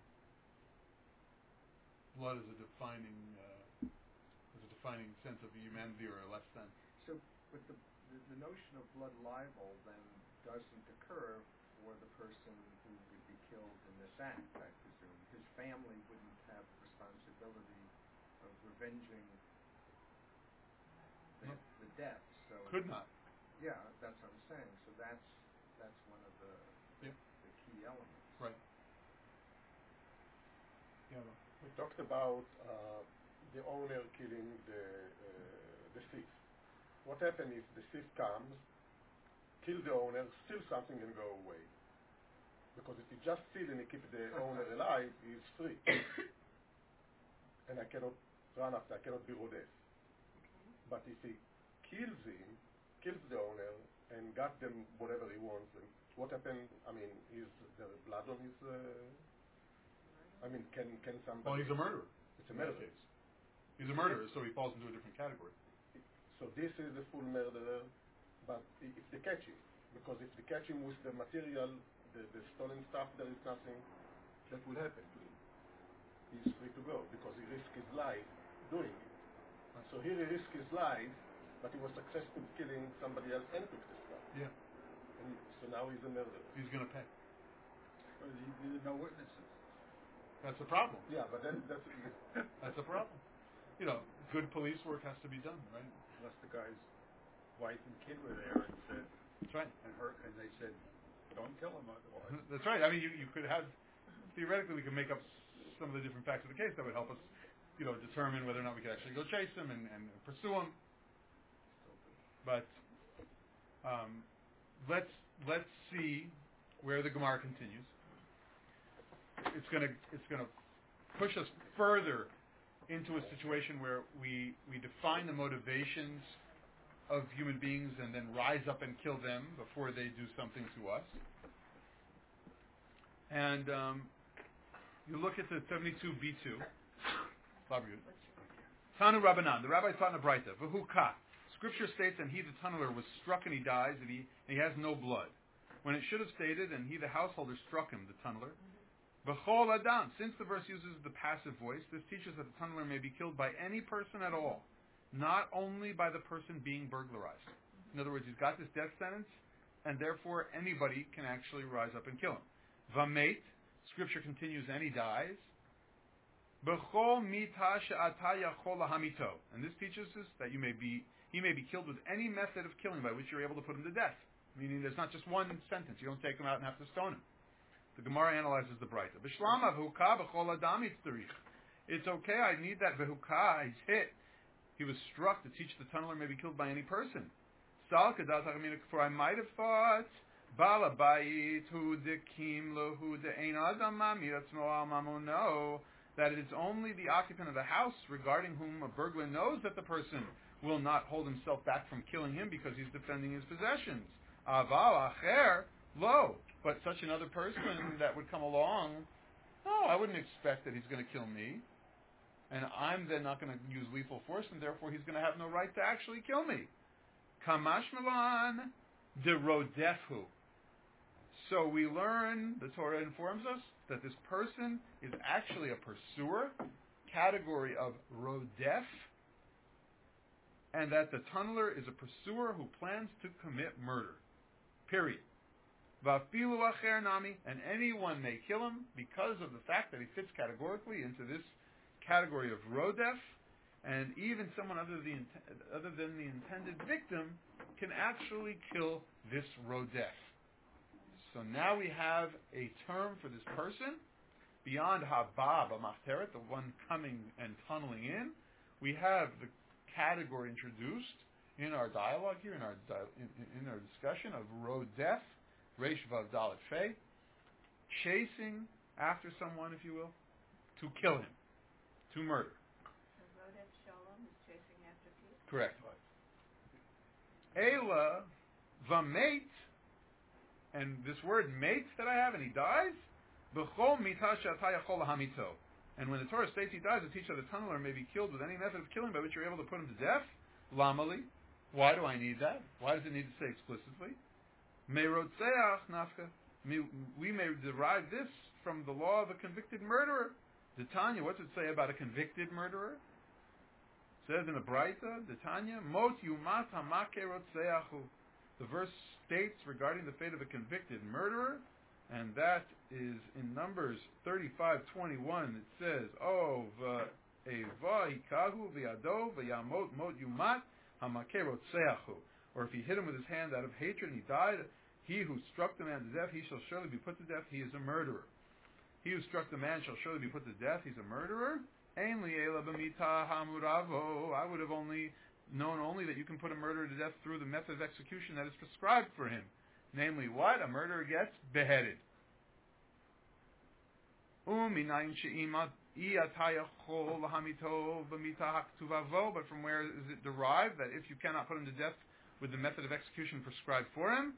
Blood is a defining sense of humanity, or less than. So, but the notion of blood libel then doesn't occur for the person who would be killed in this act, I presume. His family wouldn't have the responsibility of revenging the death. So Could not. Yeah, that's what I'm saying. So that's one of the key elements. Right. Yeah. We talked about the owner killing the thief. What happens if the thief comes, kill the owner, steal something, and go away? Because if he just steal and he keep the owner alive, he's free. And I cannot run after, I cannot be rodef. But if he kills the owner, and got them whatever he wants, and what happened? I mean, is there blood on his... I mean, can somebody... Well, he's a murderer. It's a murder. Case. He's a murderer, so he falls into a different category. So this is a full murderer, but if they catch him, because if they catch him with the material, the stolen stuff, there is nothing that will happen to him. He's free to go, because he risked his life doing it. So here he risked his life, but he was successful killing somebody else and took the stuff. Yeah. And so now he's a murderer. He's going to pay. There are no witnesses. That's a problem. Yeah, but then that's a problem. You know, good police work has to be done, right? Unless the guy's wife and kid were there and said, That's right. and they said, don't kill him otherwise. That's right. I mean, you could have, theoretically, we could make up some of the different facts of the case that would help us, determine whether or not we could actually go chase him and pursue him. But let's see where the Gemara continues. it's going to push us further into a situation where we define the motivations of human beings and then rise up and kill them before they do something to us. And you look at the 72b2. Tanu Rabbanan, the rabbis taught in a Braita. V'huka. Scripture states, and he, the tunneler, was struck and he dies, and he has no blood. When it should have stated, and he, the householder, struck him, the tunneler. B'chol adam. Since the verse uses the passive voice, this teaches that the tunneler may be killed by any person at all, not only by the person being burglarized. In other words, he's got this death sentence, and therefore anybody can actually rise up and kill him. V'meit. Scripture continues, and he dies. B'chol mita she'ata yachol lahamito. And this teaches us that he may be killed with any method of killing by which you're able to put him to death. Meaning there's not just one sentence. You don't take him out and have to stone him. The Gemara analyzes the Braita. B'shlama v'huka b'chol adam yitzarich. It's okay, I need that v'huka, he's hit. He was struck to teach the tunneler may be killed by any person. Sal kadat ha'chamina, for I might have thought, Bala bayit hu dekim lo hu de'ein adam ma'miratzmo al mamono, that it is only the occupant of the house regarding whom a burglar knows that the person will not hold himself back from killing him because he's defending his possessions. Aval acher lo, but such another person that would come along, no, I wouldn't expect that he's going to kill me, and I'm then not going to use lethal force, and therefore he's going to have no right to actually kill me. Kamash malan de rodefhu. So we learn, the Torah informs us, that this person is actually a pursuer, category of rodef, and that the tunneler is a pursuer who plans to commit murder. Period. Vafilu acher nami, and anyone may kill him because of the fact that he fits categorically into this category of rodef, and even someone other than the intended victim can actually kill this rodef. So now we have a term for this person beyond habab amachteret, the one coming and tunneling in. We have the category introduced in our dialogue here, in our discussion of rodef, reish vav dalet fei, chasing after someone, if you will, to kill him, to murder. So rodef shalom is chasing after peace? Correct. Ela v'meit, and this word mate that I have, and he dies, b'chol mita she'ata yachol lahamito. And when the Torah states he dies, it teaches that the tunneler may be killed with any method of killing by which you're able to put him to death. Lamali. Why do I need that? Why does it need to say explicitly? Meirotzeach nafka. We may derive this from the law of a convicted murderer. The Tanya, what's it say about a convicted murderer? It says in the Braita, the Tanya, Mot yumat hamake rotzeachu. The verse states regarding the fate of a convicted murderer, and that is in Numbers 35:21. It says, "Oh, v'eva hikahu v'yado v'yamot mot yumat hamake rotzeachu." Or if he hit him with his hand out of hatred and he died, he who struck the man to death, he shall surely be put to death. He is a murderer. He who struck the man shall surely be put to death. He's a murderer. Ein li ela b'mita hamuravo. I would have known that you can put a murderer to death through the method of execution that is prescribed for him. Namely, what? A murderer gets beheaded. But from where is it derived that if you cannot put him to death with the method of execution prescribed for him,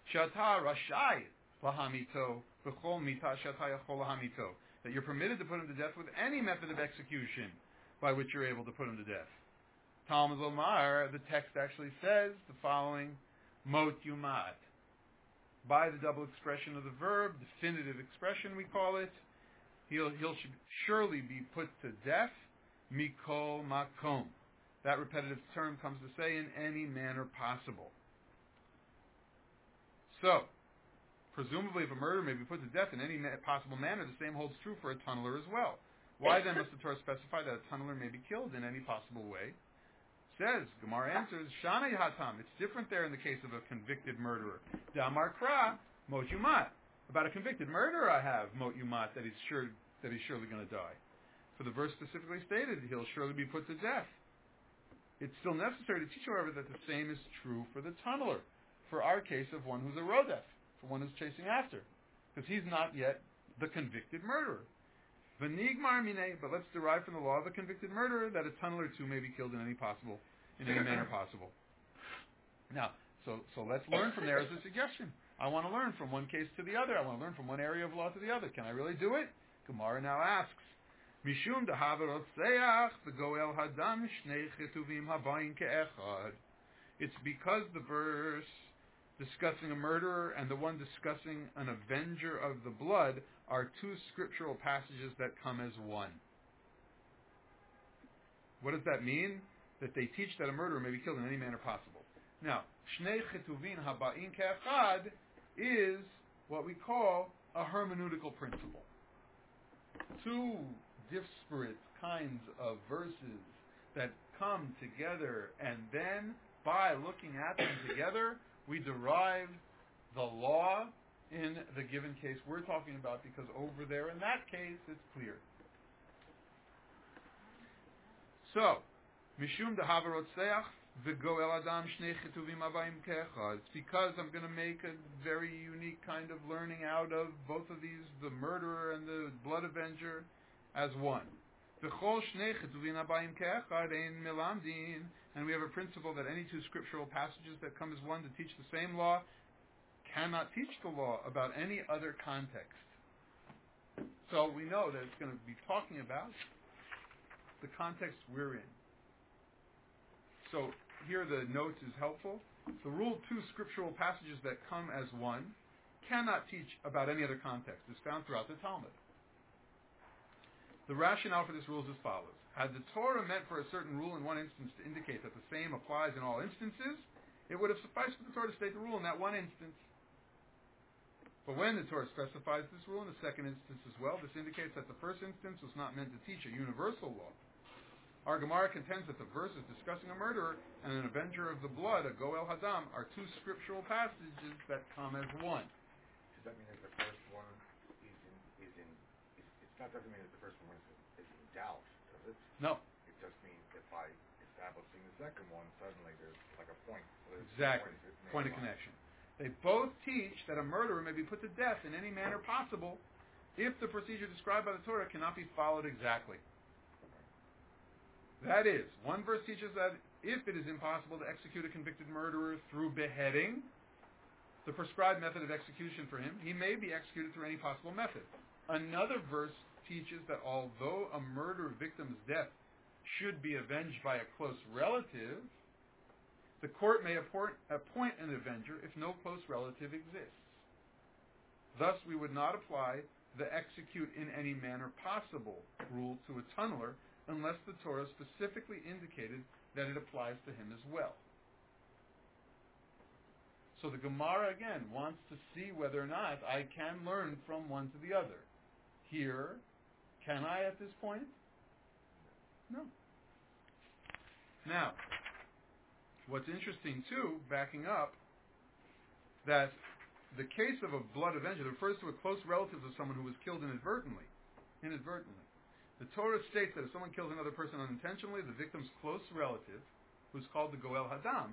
that you're permitted to put him to death with any method of execution by which you're able to put him to death. Talmud Lomar, the text actually says the following, Mot Yumat. By the double expression of the verb, definitive expression we call it, he'll surely be put to death, Mikol Makom. That repetitive term comes to say in any manner possible. So, presumably if a murderer may be put to death in any possible manner, the same holds true for a tunneler as well. Why then must the Torah specify that a tunneler may be killed in any possible way? Says, Gemara answers, Shana Yahatam. It's different there in the case of a convicted murderer. Damar Kra, Mot Yumat. About a convicted murderer I have, Mot Yumat, that he's surely going to die. For the verse specifically stated, he'll surely be put to death. It's still necessary to teach, however, that the same is true for the tunneler, for our case of one who's a rodef, for one who's chasing after. Because he's not yet the convicted murderer. V'nigmar minei, but let's derive from the law of a convicted murderer that a tunneler too may be killed in any manner possible. Now, so let's learn from there as a suggestion. I want to learn from one case to the other. I want to learn from one area of law to the other. Can I really do it? Gemara now asks, Mishum dehaver otseach v'goel hadam shnei chetuvim habayin ke'echad. It's because the verse discussing a murderer and the one discussing an avenger of the blood are two scriptural passages that come as one. What does that mean? That they teach that a murderer may be killed in any manner possible. Now, shnei chetuvim habayin ke'echad is what we call a hermeneutical principle. Two disparate kinds of verses that come together, and then by looking at them together, we derive the law in the given case we're talking about, because over there in that case it's clear. So, Mishum dehaver otseach v'goel adam shnei chetuvim habayim ke'echad. It's because I'm going to make a very unique kind of learning out of both of these, the murderer and the blood avenger, as one. V'chol shnei chetuvim habayim ke'echad ein melamdin. And we have a principle that any two scriptural passages that come as one to teach the same law cannot teach the law about any other context. So we know that it's going to be talking about the context we're in. So here the notes is helpful. The rule two scriptural passages that come as one cannot teach about any other context is found throughout the Talmud. The rationale for this rule is as follows. Had the Torah meant for a certain rule in one instance to indicate that the same applies in all instances, it would have sufficed for the Torah to state the rule in that one instance. But when the Torah specifies this rule in the second instance as well, this indicates that the first instance was not meant to teach a universal law. Our Gemara contends that the verses discussing a murderer and an avenger of the blood, a goel hadam, are two scriptural passages that come as one. Does that mean that the first one doesn't mean that the first one is in doubt, does it? No. It just means that by establishing the second one, suddenly there's like a point. Exactly. Point of connection. They both teach that a murderer may be put to death in any manner possible if the procedure described by the Torah cannot be followed exactly. That is, one verse teaches that if it is impossible to execute a convicted murderer through beheading, the prescribed method of execution for him, he may be executed through any possible method. Another verse teaches that although a murder victim's death should be avenged by a close relative, the court may appoint an avenger if no close relative exists. Thus, we would not apply the execute in any manner possible rule to a tunneler unless the Torah specifically indicated that it applies to him as well. So the Gemara, again, wants to see whether or not I can learn from one to the other. Here, can I at this point? No. Now, what's interesting too, backing up, that the case of a blood avenger refers to a close relative of someone who was killed inadvertently. The Torah states that if someone kills another person unintentionally, the victim's close relative, who's called the goel hadam,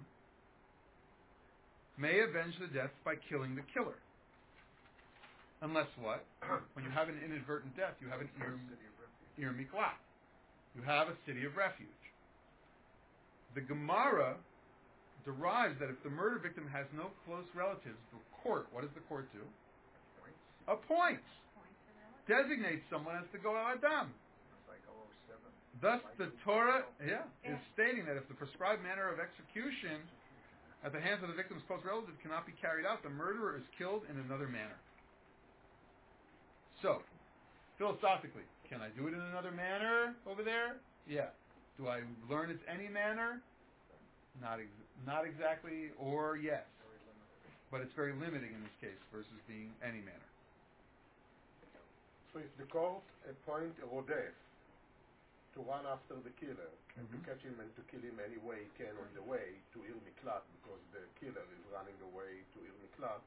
may avenge the death by killing the killer. Unless what? When you have an inadvertent death, you have an ir miklat. You have a city of refuge. The Gemara derives that if the murder victim has no close relatives, the court, what does the court do? Appoints. Designates someone as the goel hadam. Thus the Torah is stating that if the prescribed manner of execution at the hands of the victim's close relative cannot be carried out, the murderer is killed in another manner. So, philosophically, can I do it in another manner over there? Yeah. Do I learn it's any manner? Not exactly, or yes. But it's very limiting in this case versus being any manner. So if the court appoint a rodef to run after the killer and to catch him and to kill him any way he can on the way to Ir Miklat, because the killer is running away to Ir Miklat,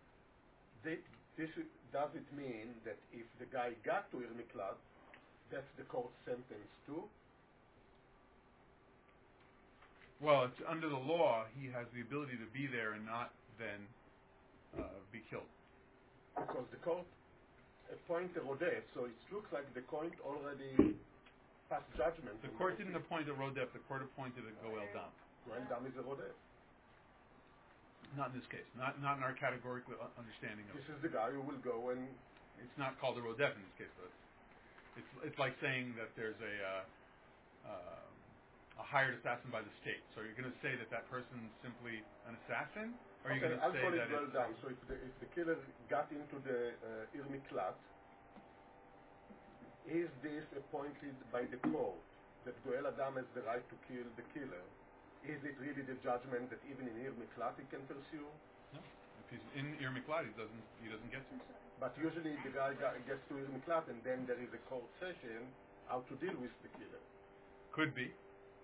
does it mean that if the guy got to Ir Miklat, that's the court's sentence too? Well, it's under the law, he has the ability to be there and not then be killed. Because the court appoint a rodef, so it looks like the court already passed judgment. The court didn't appoint a rodef. The court appointed a goel dam. Goel dam is a rodef. Not in this case. Not in our categorical understanding of This is the guy who will go and... It's not called a rodef in this case, but it's like saying that there's a hired assassin by the state. So you're going to say that person's simply an assassin, or are you going to I'll say call it that goel it's... dam. So if the killer got into the Ir Miklat, is this appointed by the court that goel adam has the right to kill the killer? Is it really the judgment that even in Ir Miklat he can pursue? No. If he's in Ir Miklat, he doesn't get to. But usually the guy gets to Ir Miklat and then there is a court session how to deal with the killer. Could be.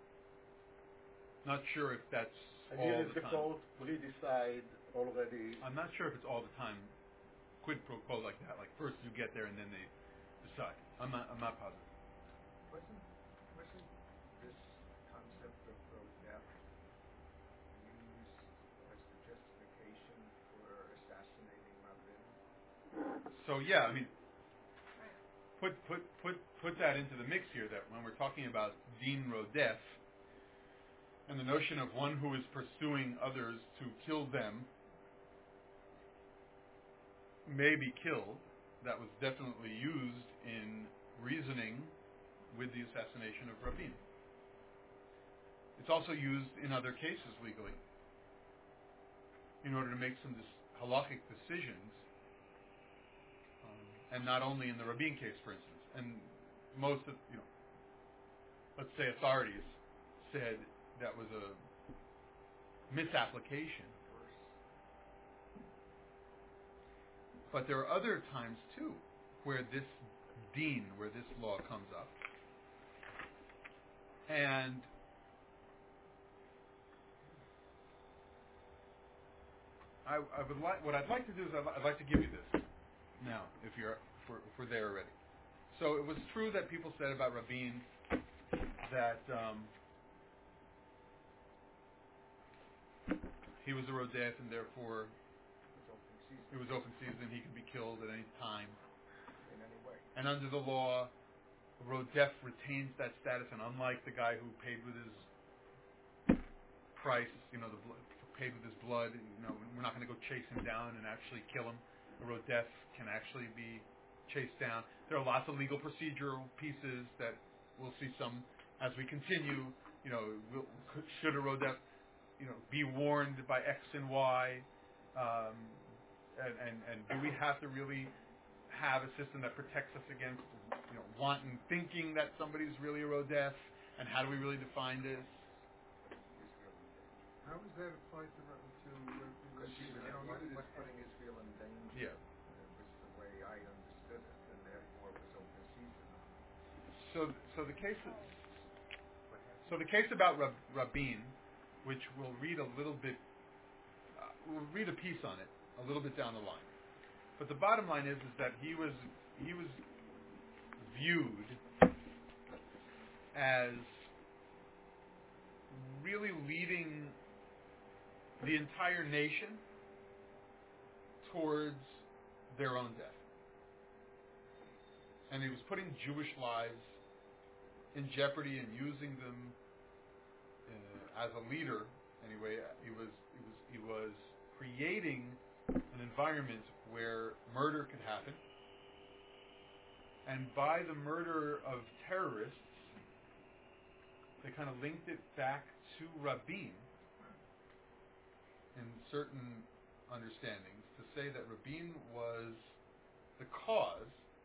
Not sure if that's And all here is the the time. court pre-decide already. I'm not sure if it's all the time quid pro quo like that. Like first you get there and then they decide. I'm not positive. Wasn't this concept of rodef used as the justification for assassinating Rabin? So yeah, I mean, put that into the mix here. That when we're talking about din rodef and the notion of one who is pursuing others to kill them may be killed, that was definitely used in reasoning with the assassination of Rabin. It's also used in other cases legally in order to make some halachic decisions, and not only in the Rabin case, for instance. And most of, let's say authorities said that was a misapplication. But there are other times too where this deen, where this law comes up, and what I'd like to do is I'd like to give you this now, if we're there already. So it was true that people said about Rabin that he was a rodef and therefore it was open season. He could be killed at any time. In any way. And under the law, rodef retains that status, and unlike the guy who paid with his price, paid with his blood, we're not going to go chase him down and actually kill him. A rodef can actually be chased down. There are lots of legal procedural pieces that we'll see some as we continue. Should a rodef, be warned by X and Y? And do we have to really have a system that protects us against, wanton thinking that somebody's really a rodef? And how do we really define this? How is that applied to Rabin? He was putting Israel in danger. Yeah. Was the way I understood it, and therefore it was open season. So the case about Rabin, which we'll read a little bit, we'll read a piece on it a little bit down the line. But the bottom line is that he was viewed as really leading the entire nation towards their own death. And he was putting Jewish lives in jeopardy and using them as a leader. Anyway, he was creating an environment where murder could happen. And by the murder of terrorists, they kind of linked it back to Rabin in certain understandings to say that Rabin was the cause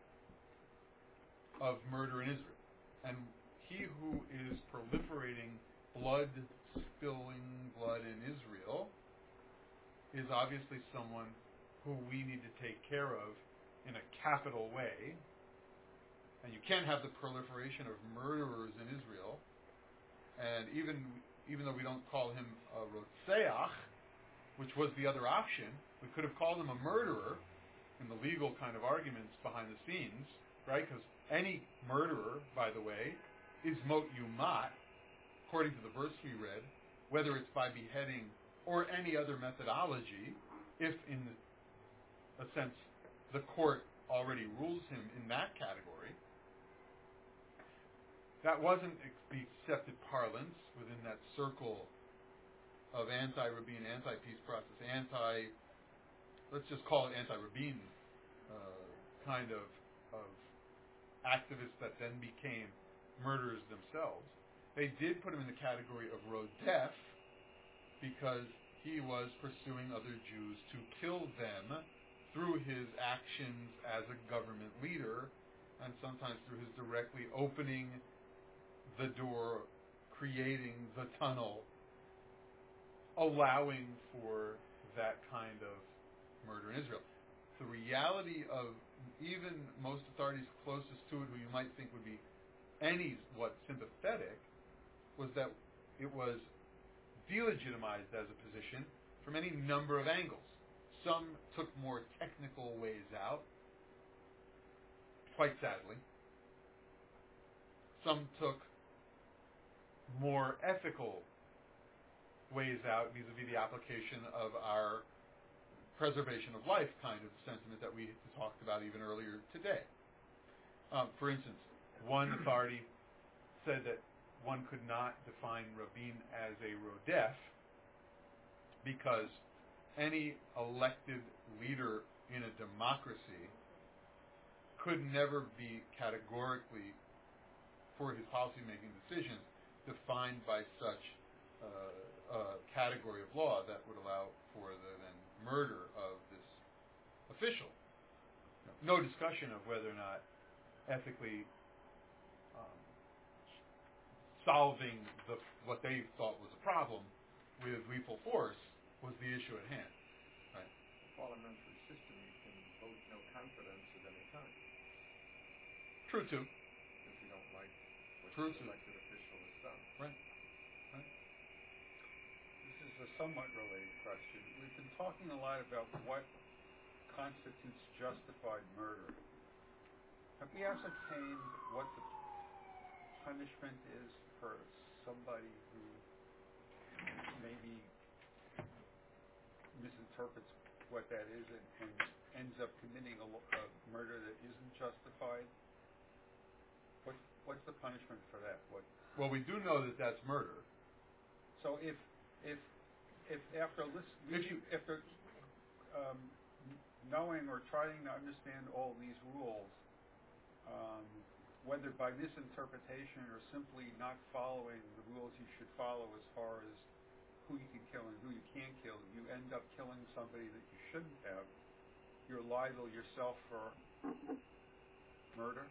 of murder in Israel. And he who is proliferating spilling blood in Israel is obviously someone who we need to take care of in a capital way. And you can't have the proliferation of murderers in Israel. And even though we don't call him a rotzeach, which was the other option, we could have called him a murderer in the legal kind of arguments behind the scenes, right? Because any murderer, by the way, is mot yumat, according to the verse we read, whether it's by beheading or any other methodology, if in a sense the court already rules him in that category. That wasn't the accepted parlance within that circle of anti-Rabin, anti-peace process, let's just call it anti-Rabin kind of activists that then became murderers themselves. They did put him in the category of rodef because he was pursuing other Jews to kill them through his actions as a government leader, and sometimes through his directly opening the door, creating the tunnel, allowing for that kind of murder in Israel. The reality of even most authorities closest to it, who you might think would be sympathetic, was that it was delegitimized as a position from any number of angles. Some took more technical ways out, quite sadly. Some took more ethical ways out vis-a-vis the application of our preservation of life kind of sentiment that we talked about even earlier today. For instance, one authority said that one could not define Rabin as a rodef because any elected leader in a democracy could never be categorically, for his policy-making decisions, defined by such a category of law that would allow for the then murder of this official. No discussion of whether or not ethically solving what they thought was a problem with lethal force was the issue at hand. Right? Parliamentary system, you can vote no confidence at any time. True too. If you don't like what True the too. elected official has done. Right. This is a somewhat related question. We've been talking a lot about what constitutes justified murder. Have we ascertained what the punishment is for somebody who maybe misinterprets what that is and ends up committing a murder that isn't justified? What's the punishment for that? Well, we do know that that's murder. So if after knowing or trying to understand all these rules, whether by misinterpretation or simply not following the rules you should follow as far as who you can kill and who you can't kill, you end up killing somebody that you shouldn't have, you're liable yourself for murder?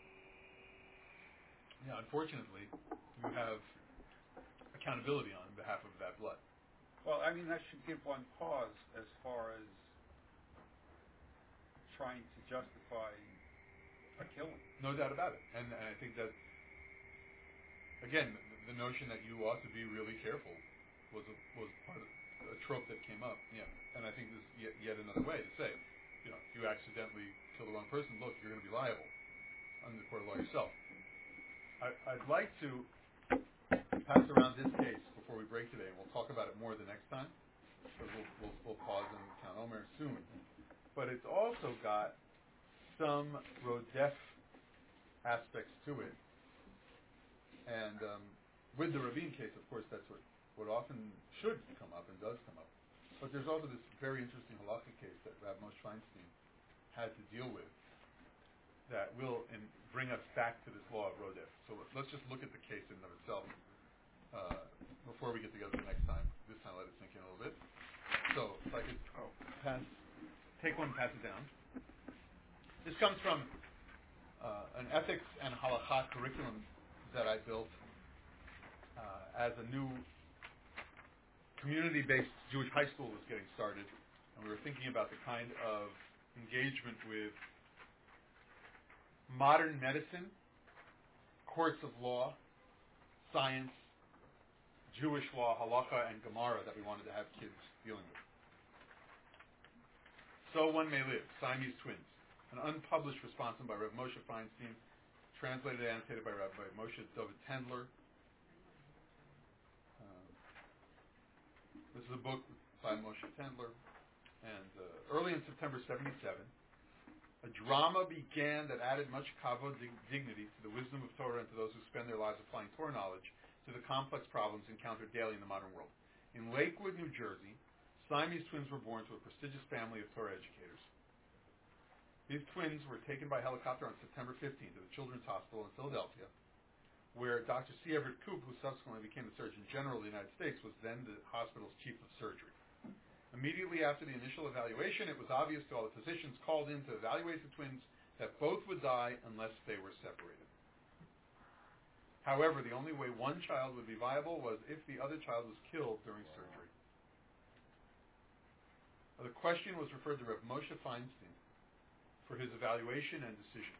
Yeah, unfortunately, you have accountability on behalf of that blood. Well, I mean, that should give one pause as far as trying to justify a killing. No doubt about it. And I think that, again, the notion that you ought to be really careful was part of a trope that came up. Yeah. And I think this is yet another way to say, if you accidentally kill the wrong person, look, you're going to be liable under the court of law yourself. I'd like to pass around this case before we break today, and we'll talk about it more the next time, because we'll pause and count Omer soon. But it's also got some rodef aspects to it. And with the Rabin case, of course, that's what often should come up and does come up. But there's also this very interesting halakha case that Rav Moshe Feinstein had to deal with that will bring us back to this law of rodef. So let's just look at the case in and of itself before we get together the next time. This time let it sink in a little bit. So if I could take one and pass it down. This comes from an ethics and halakha curriculum that I built as a new community-based Jewish high school was getting started, and we were thinking about the kind of engagement with modern medicine, courts of law, science, Jewish law, halakha, and Gemara that we wanted to have kids dealing with. So One May Live, Siamese Twins, an unpublished response by Rav Moshe Feinstein, translated and annotated by Rabbi Moshe David Tendler. This is a book by Moshe Tendler. And early in September 1977, A drama began that added much kavod dignity to the wisdom of Torah and to those who spend their lives applying Torah knowledge to the complex problems encountered daily in the modern world. In Lakewood, New Jersey, Siamese twins were born to a prestigious family of Torah educators. These twins were taken by helicopter on September 15th to the Children's Hospital in Philadelphia, where Dr. C. Everett Koop, who subsequently became the Surgeon General of the United States, was then the hospital's chief of surgery. Immediately after the initial evaluation, it was obvious to all the physicians called in to evaluate the twins that both would die unless they were separated. However, the only way one child would be viable was if the other child was killed during surgery. The question was referred to Reb Moshe Feinstein for his evaluation and decision.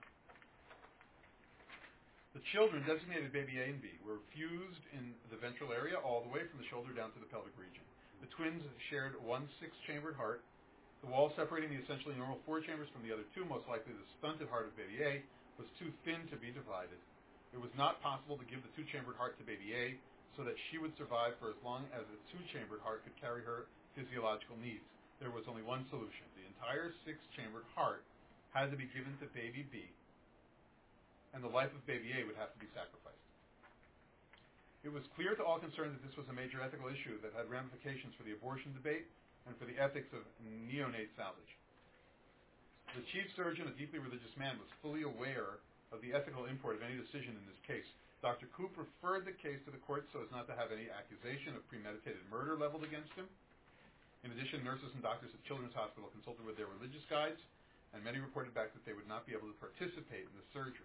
The children, designated baby A and B, were fused in the ventral area all the way from the shoulder down to the pelvic region. The twins shared one 6-chambered heart. The wall separating the essentially normal 4 chambers from the other 2, most likely the stunted heart of baby A, was too thin to be divided. It was not possible to give the 2-chambered heart to baby A so that she would survive for as long as a 2-chambered heart could carry her physiological needs. There was only one solution. The entire 6-chambered heart had to be given to baby B, and the life of baby A would have to be sacrificed. It was clear to all concerned that this was a major ethical issue that had ramifications for the abortion debate and for the ethics of neonate salvage. The chief surgeon, a deeply religious man, was fully aware of the ethical import of any decision in this case. Dr. Koop referred the case to the court so as not to have any accusation of premeditated murder leveled against him. In addition, nurses and doctors at Children's Hospital consulted with their religious guides, and many reported back that they would not be able to participate in the surgery.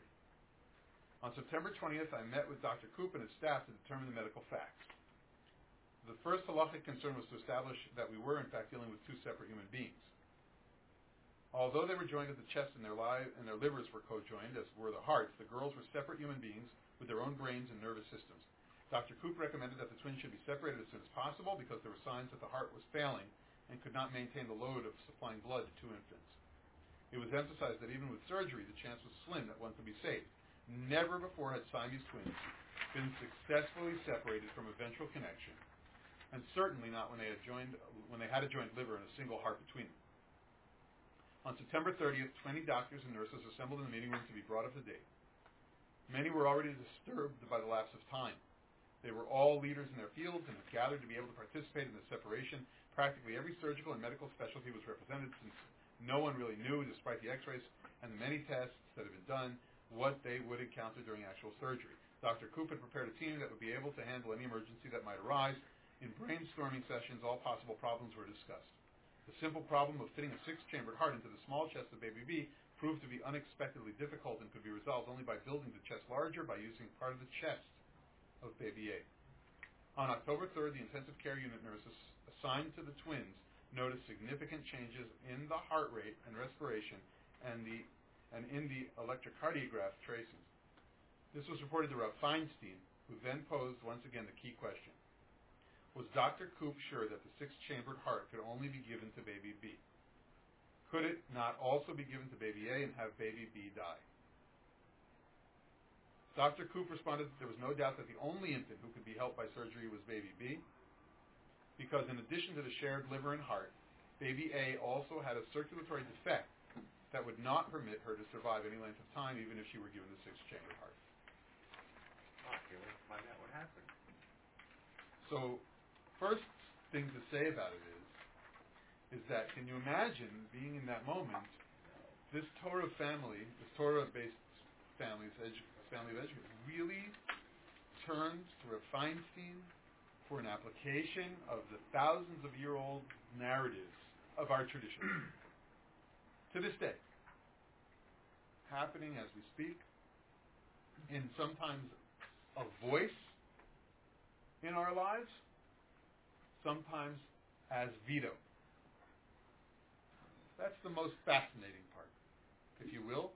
On September 20th, I met with Dr. Koop and his staff to determine the medical facts. The first halachic concern was to establish that we were, in fact, dealing with 2 separate human beings. Although they were joined at the chest and their livers were co-joined, as were the hearts, the girls were separate human beings with their own brains and nervous systems. Dr. Koop recommended that the twins should be separated as soon as possible because there were signs that the heart was failing and could not maintain the load of supplying blood to 2 infants. It was emphasized that even with surgery, the chance was slim that one could be saved. Never before had Siamese twins been successfully separated from a ventral connection, and certainly not when they had a joint liver and a single heart between them. On September 30th, 20 doctors and nurses assembled in the meeting room to be brought up to date. Many were already disturbed by the lapse of time. They were all leaders in their fields and had gathered to be able to participate in the separation. Practically every surgical and medical specialty was represented, since no one really knew, despite the x-rays and the many tests that had been done, what they would encounter during actual surgery. Dr. Koop had prepared a team that would be able to handle any emergency that might arise. In brainstorming sessions, all possible problems were discussed. The simple problem of fitting a 6-chambered heart into the small chest of baby B proved to be unexpectedly difficult and could be resolved only by building the chest larger by using part of the chest of baby A. On October 3rd, the intensive care unit nurses assigned to the twins noticed significant changes in the heart rate and respiration and in the electrocardiograph tracings. This was reported to Rav Feinstein, who then posed once again the key question. Was Dr. Koop sure that the 6-chambered heart could only be given to baby B? Could it not also be given to baby A and have baby B die? Dr. Koop responded that there was no doubt that the only infant who could be helped by surgery was baby B, because in addition to the shared liver and heart, baby A also had a circulatory defect that would not permit her to survive any length of time, even if she were given the 6-chambered heart. Okay, let's find out what happened. So, first thing to say about it is that, can you imagine being in that moment, this Torah family, this Torah-based family of educators, really turned to Rav Feinstein for an application of the thousands of year old narratives of our tradition. To this day, happening as we speak, in sometimes a voice in our lives, sometimes as veto. That's the most fascinating part, if you will,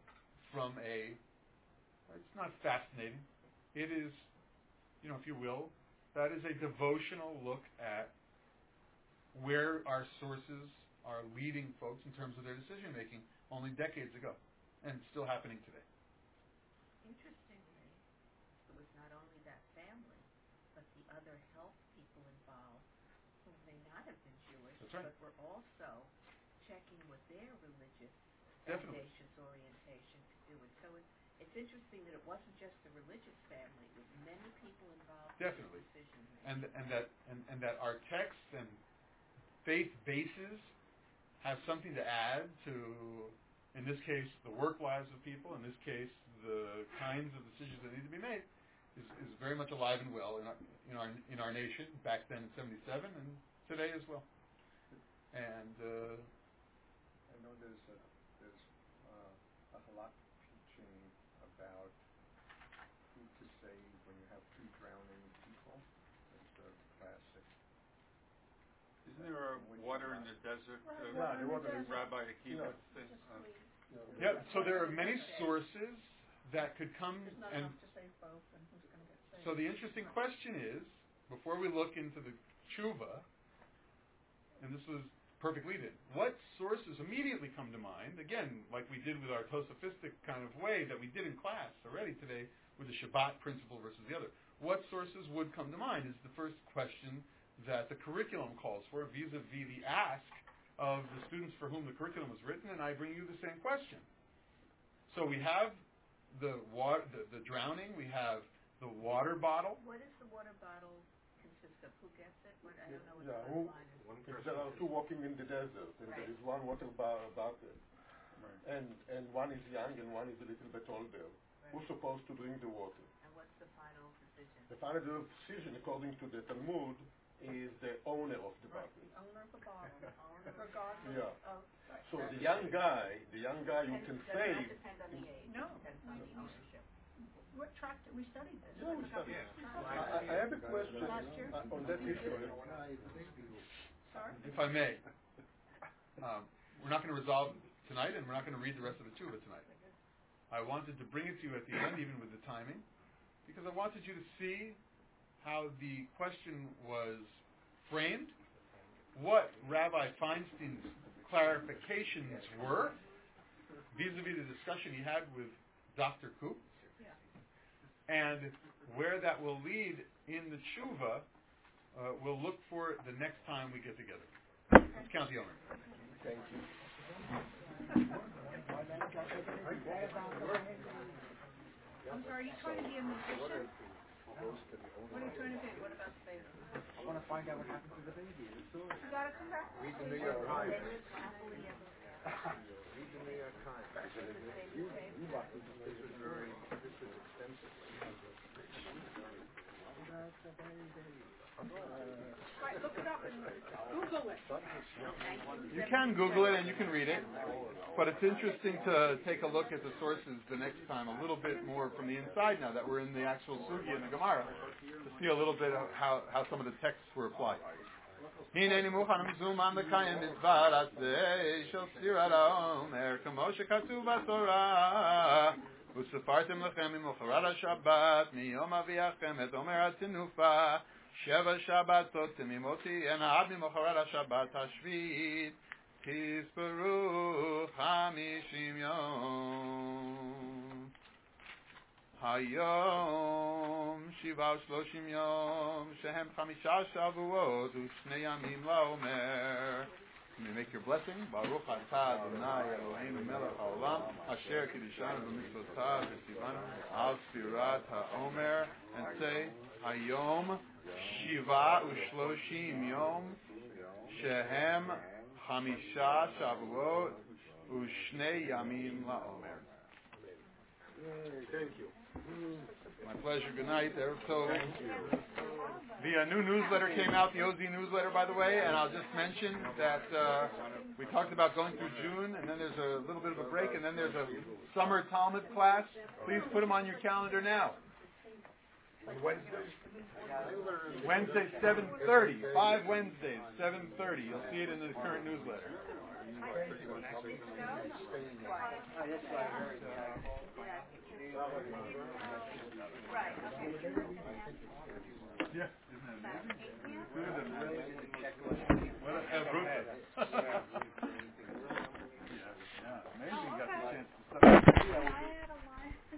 it's not fascinating, it is, if you will, that is a devotional look at where our sources are leading folks in terms of their decision making only decades ago, and still happening today. Interestingly, it was not only that family, but the other health people involved, who may not have been Jewish, That's right. but were also checking with their religious Definitely. foundations orientation to do it. So it's interesting that it wasn't just the religious family; it was many people involved. Definitely. In the decision making. And that our texts and faith bases have something to add to, in this case, the work lives of people. In this case, the kinds of decisions that need to be made is very much alive and well in our nation back then in '77 and today as well. And I know there's a halak teaching about who to save when you have two drowning people. It's a classic. Isn't there water in the desert? Right, water in the desert. Rabbi Akiva thing. yeah, so there are many sources that could come There's not and enough to save both, and who's going to get saved? so the interesting question is, before we look into the tshuva, and this was perfect lead-in, what sources immediately come to mind, again, like we did with our Tosafistic kind of way that we did in class already today with the Shabbat principle versus the other. What sources would come to mind is the first question that the curriculum calls for, vis-a-vis the ask of the students for whom the curriculum was written, and I bring you the same question. So we have the drowning, we have the water bottle. What does the water bottle consist of? Who gets it? I don't know what Yeah, the bottom line is. If there are two walking in the desert, and there is one water bottle, and one is young and one is a little bit older, who's supposed to drink the water? And what's the final decision? The final decision, according to the Talmud, is the owner of the Right, bottle. the owner of the bottle, regardless Yeah. of... Right. So the young guy you can Does save. not depend on the age. No. It depends on the ownership. What track did we study this? Yeah, we studied. Yeah. I have a question Last year? on that issue. Sorry? If I may, we're not going to resolve tonight, and we're not going to read the rest of the tshuva tonight. I wanted to bring it to you at the end, even with the timing, because I wanted you to see how the question was framed, what Rabbi Feinstein's clarifications were, vis-a-vis the discussion he had with Dr. Koop, and where that will lead in the tshuva. We'll look for the next time we get together. Let's count the owner. Thank you. I'm sorry, are you trying to be a musician? What are you trying to do? What about the baby? I want to find out what happened to the baby in the story. You gotta come back. Read the New York Times. They live happily ever after. Read the New York Times. This is extensive. Right, look it up and Google it. You can Google it and you can read it, but it's interesting to take a look at the sources the next time a little bit more from the inside now that we're in the actual sugi and the Gemara to see a little bit of how some of the texts were applied. הנני מוכן מזומן לקיים מצוות הזה של ספירת העומר כמו שכתוב בתורה וספרתם לכם ממחרת השבת מיום אביכם את עומר התנופה 7 שבתות תמימותי עד ממחרת השבת השביעית תספרו 50 יום היום 37 יום שהם 5 שבועות ו2 ימים לעומר. You may make your blessing. Baruch atah Adonai Eloheinu melech haolam asher kiddushanu b'mitzvotav v'tzivanu al sfirat ha'omer, and say Hayom 37 yom shehem 5 shavuot u'shnei yamim la'omer. Thank you. My pleasure. Good night. So the new newsletter came out, the OZ newsletter, by the way, and I'll just mention that we talked about going through June, and then there's a little bit of a break, and then there's a summer Talmud class. Please put them on your calendar now. Wednesday, 7:30. 5 Wednesdays, 7:30. You'll see it in the current newsletter. Right, okay. Yeah, isn't that amazing? Sooner than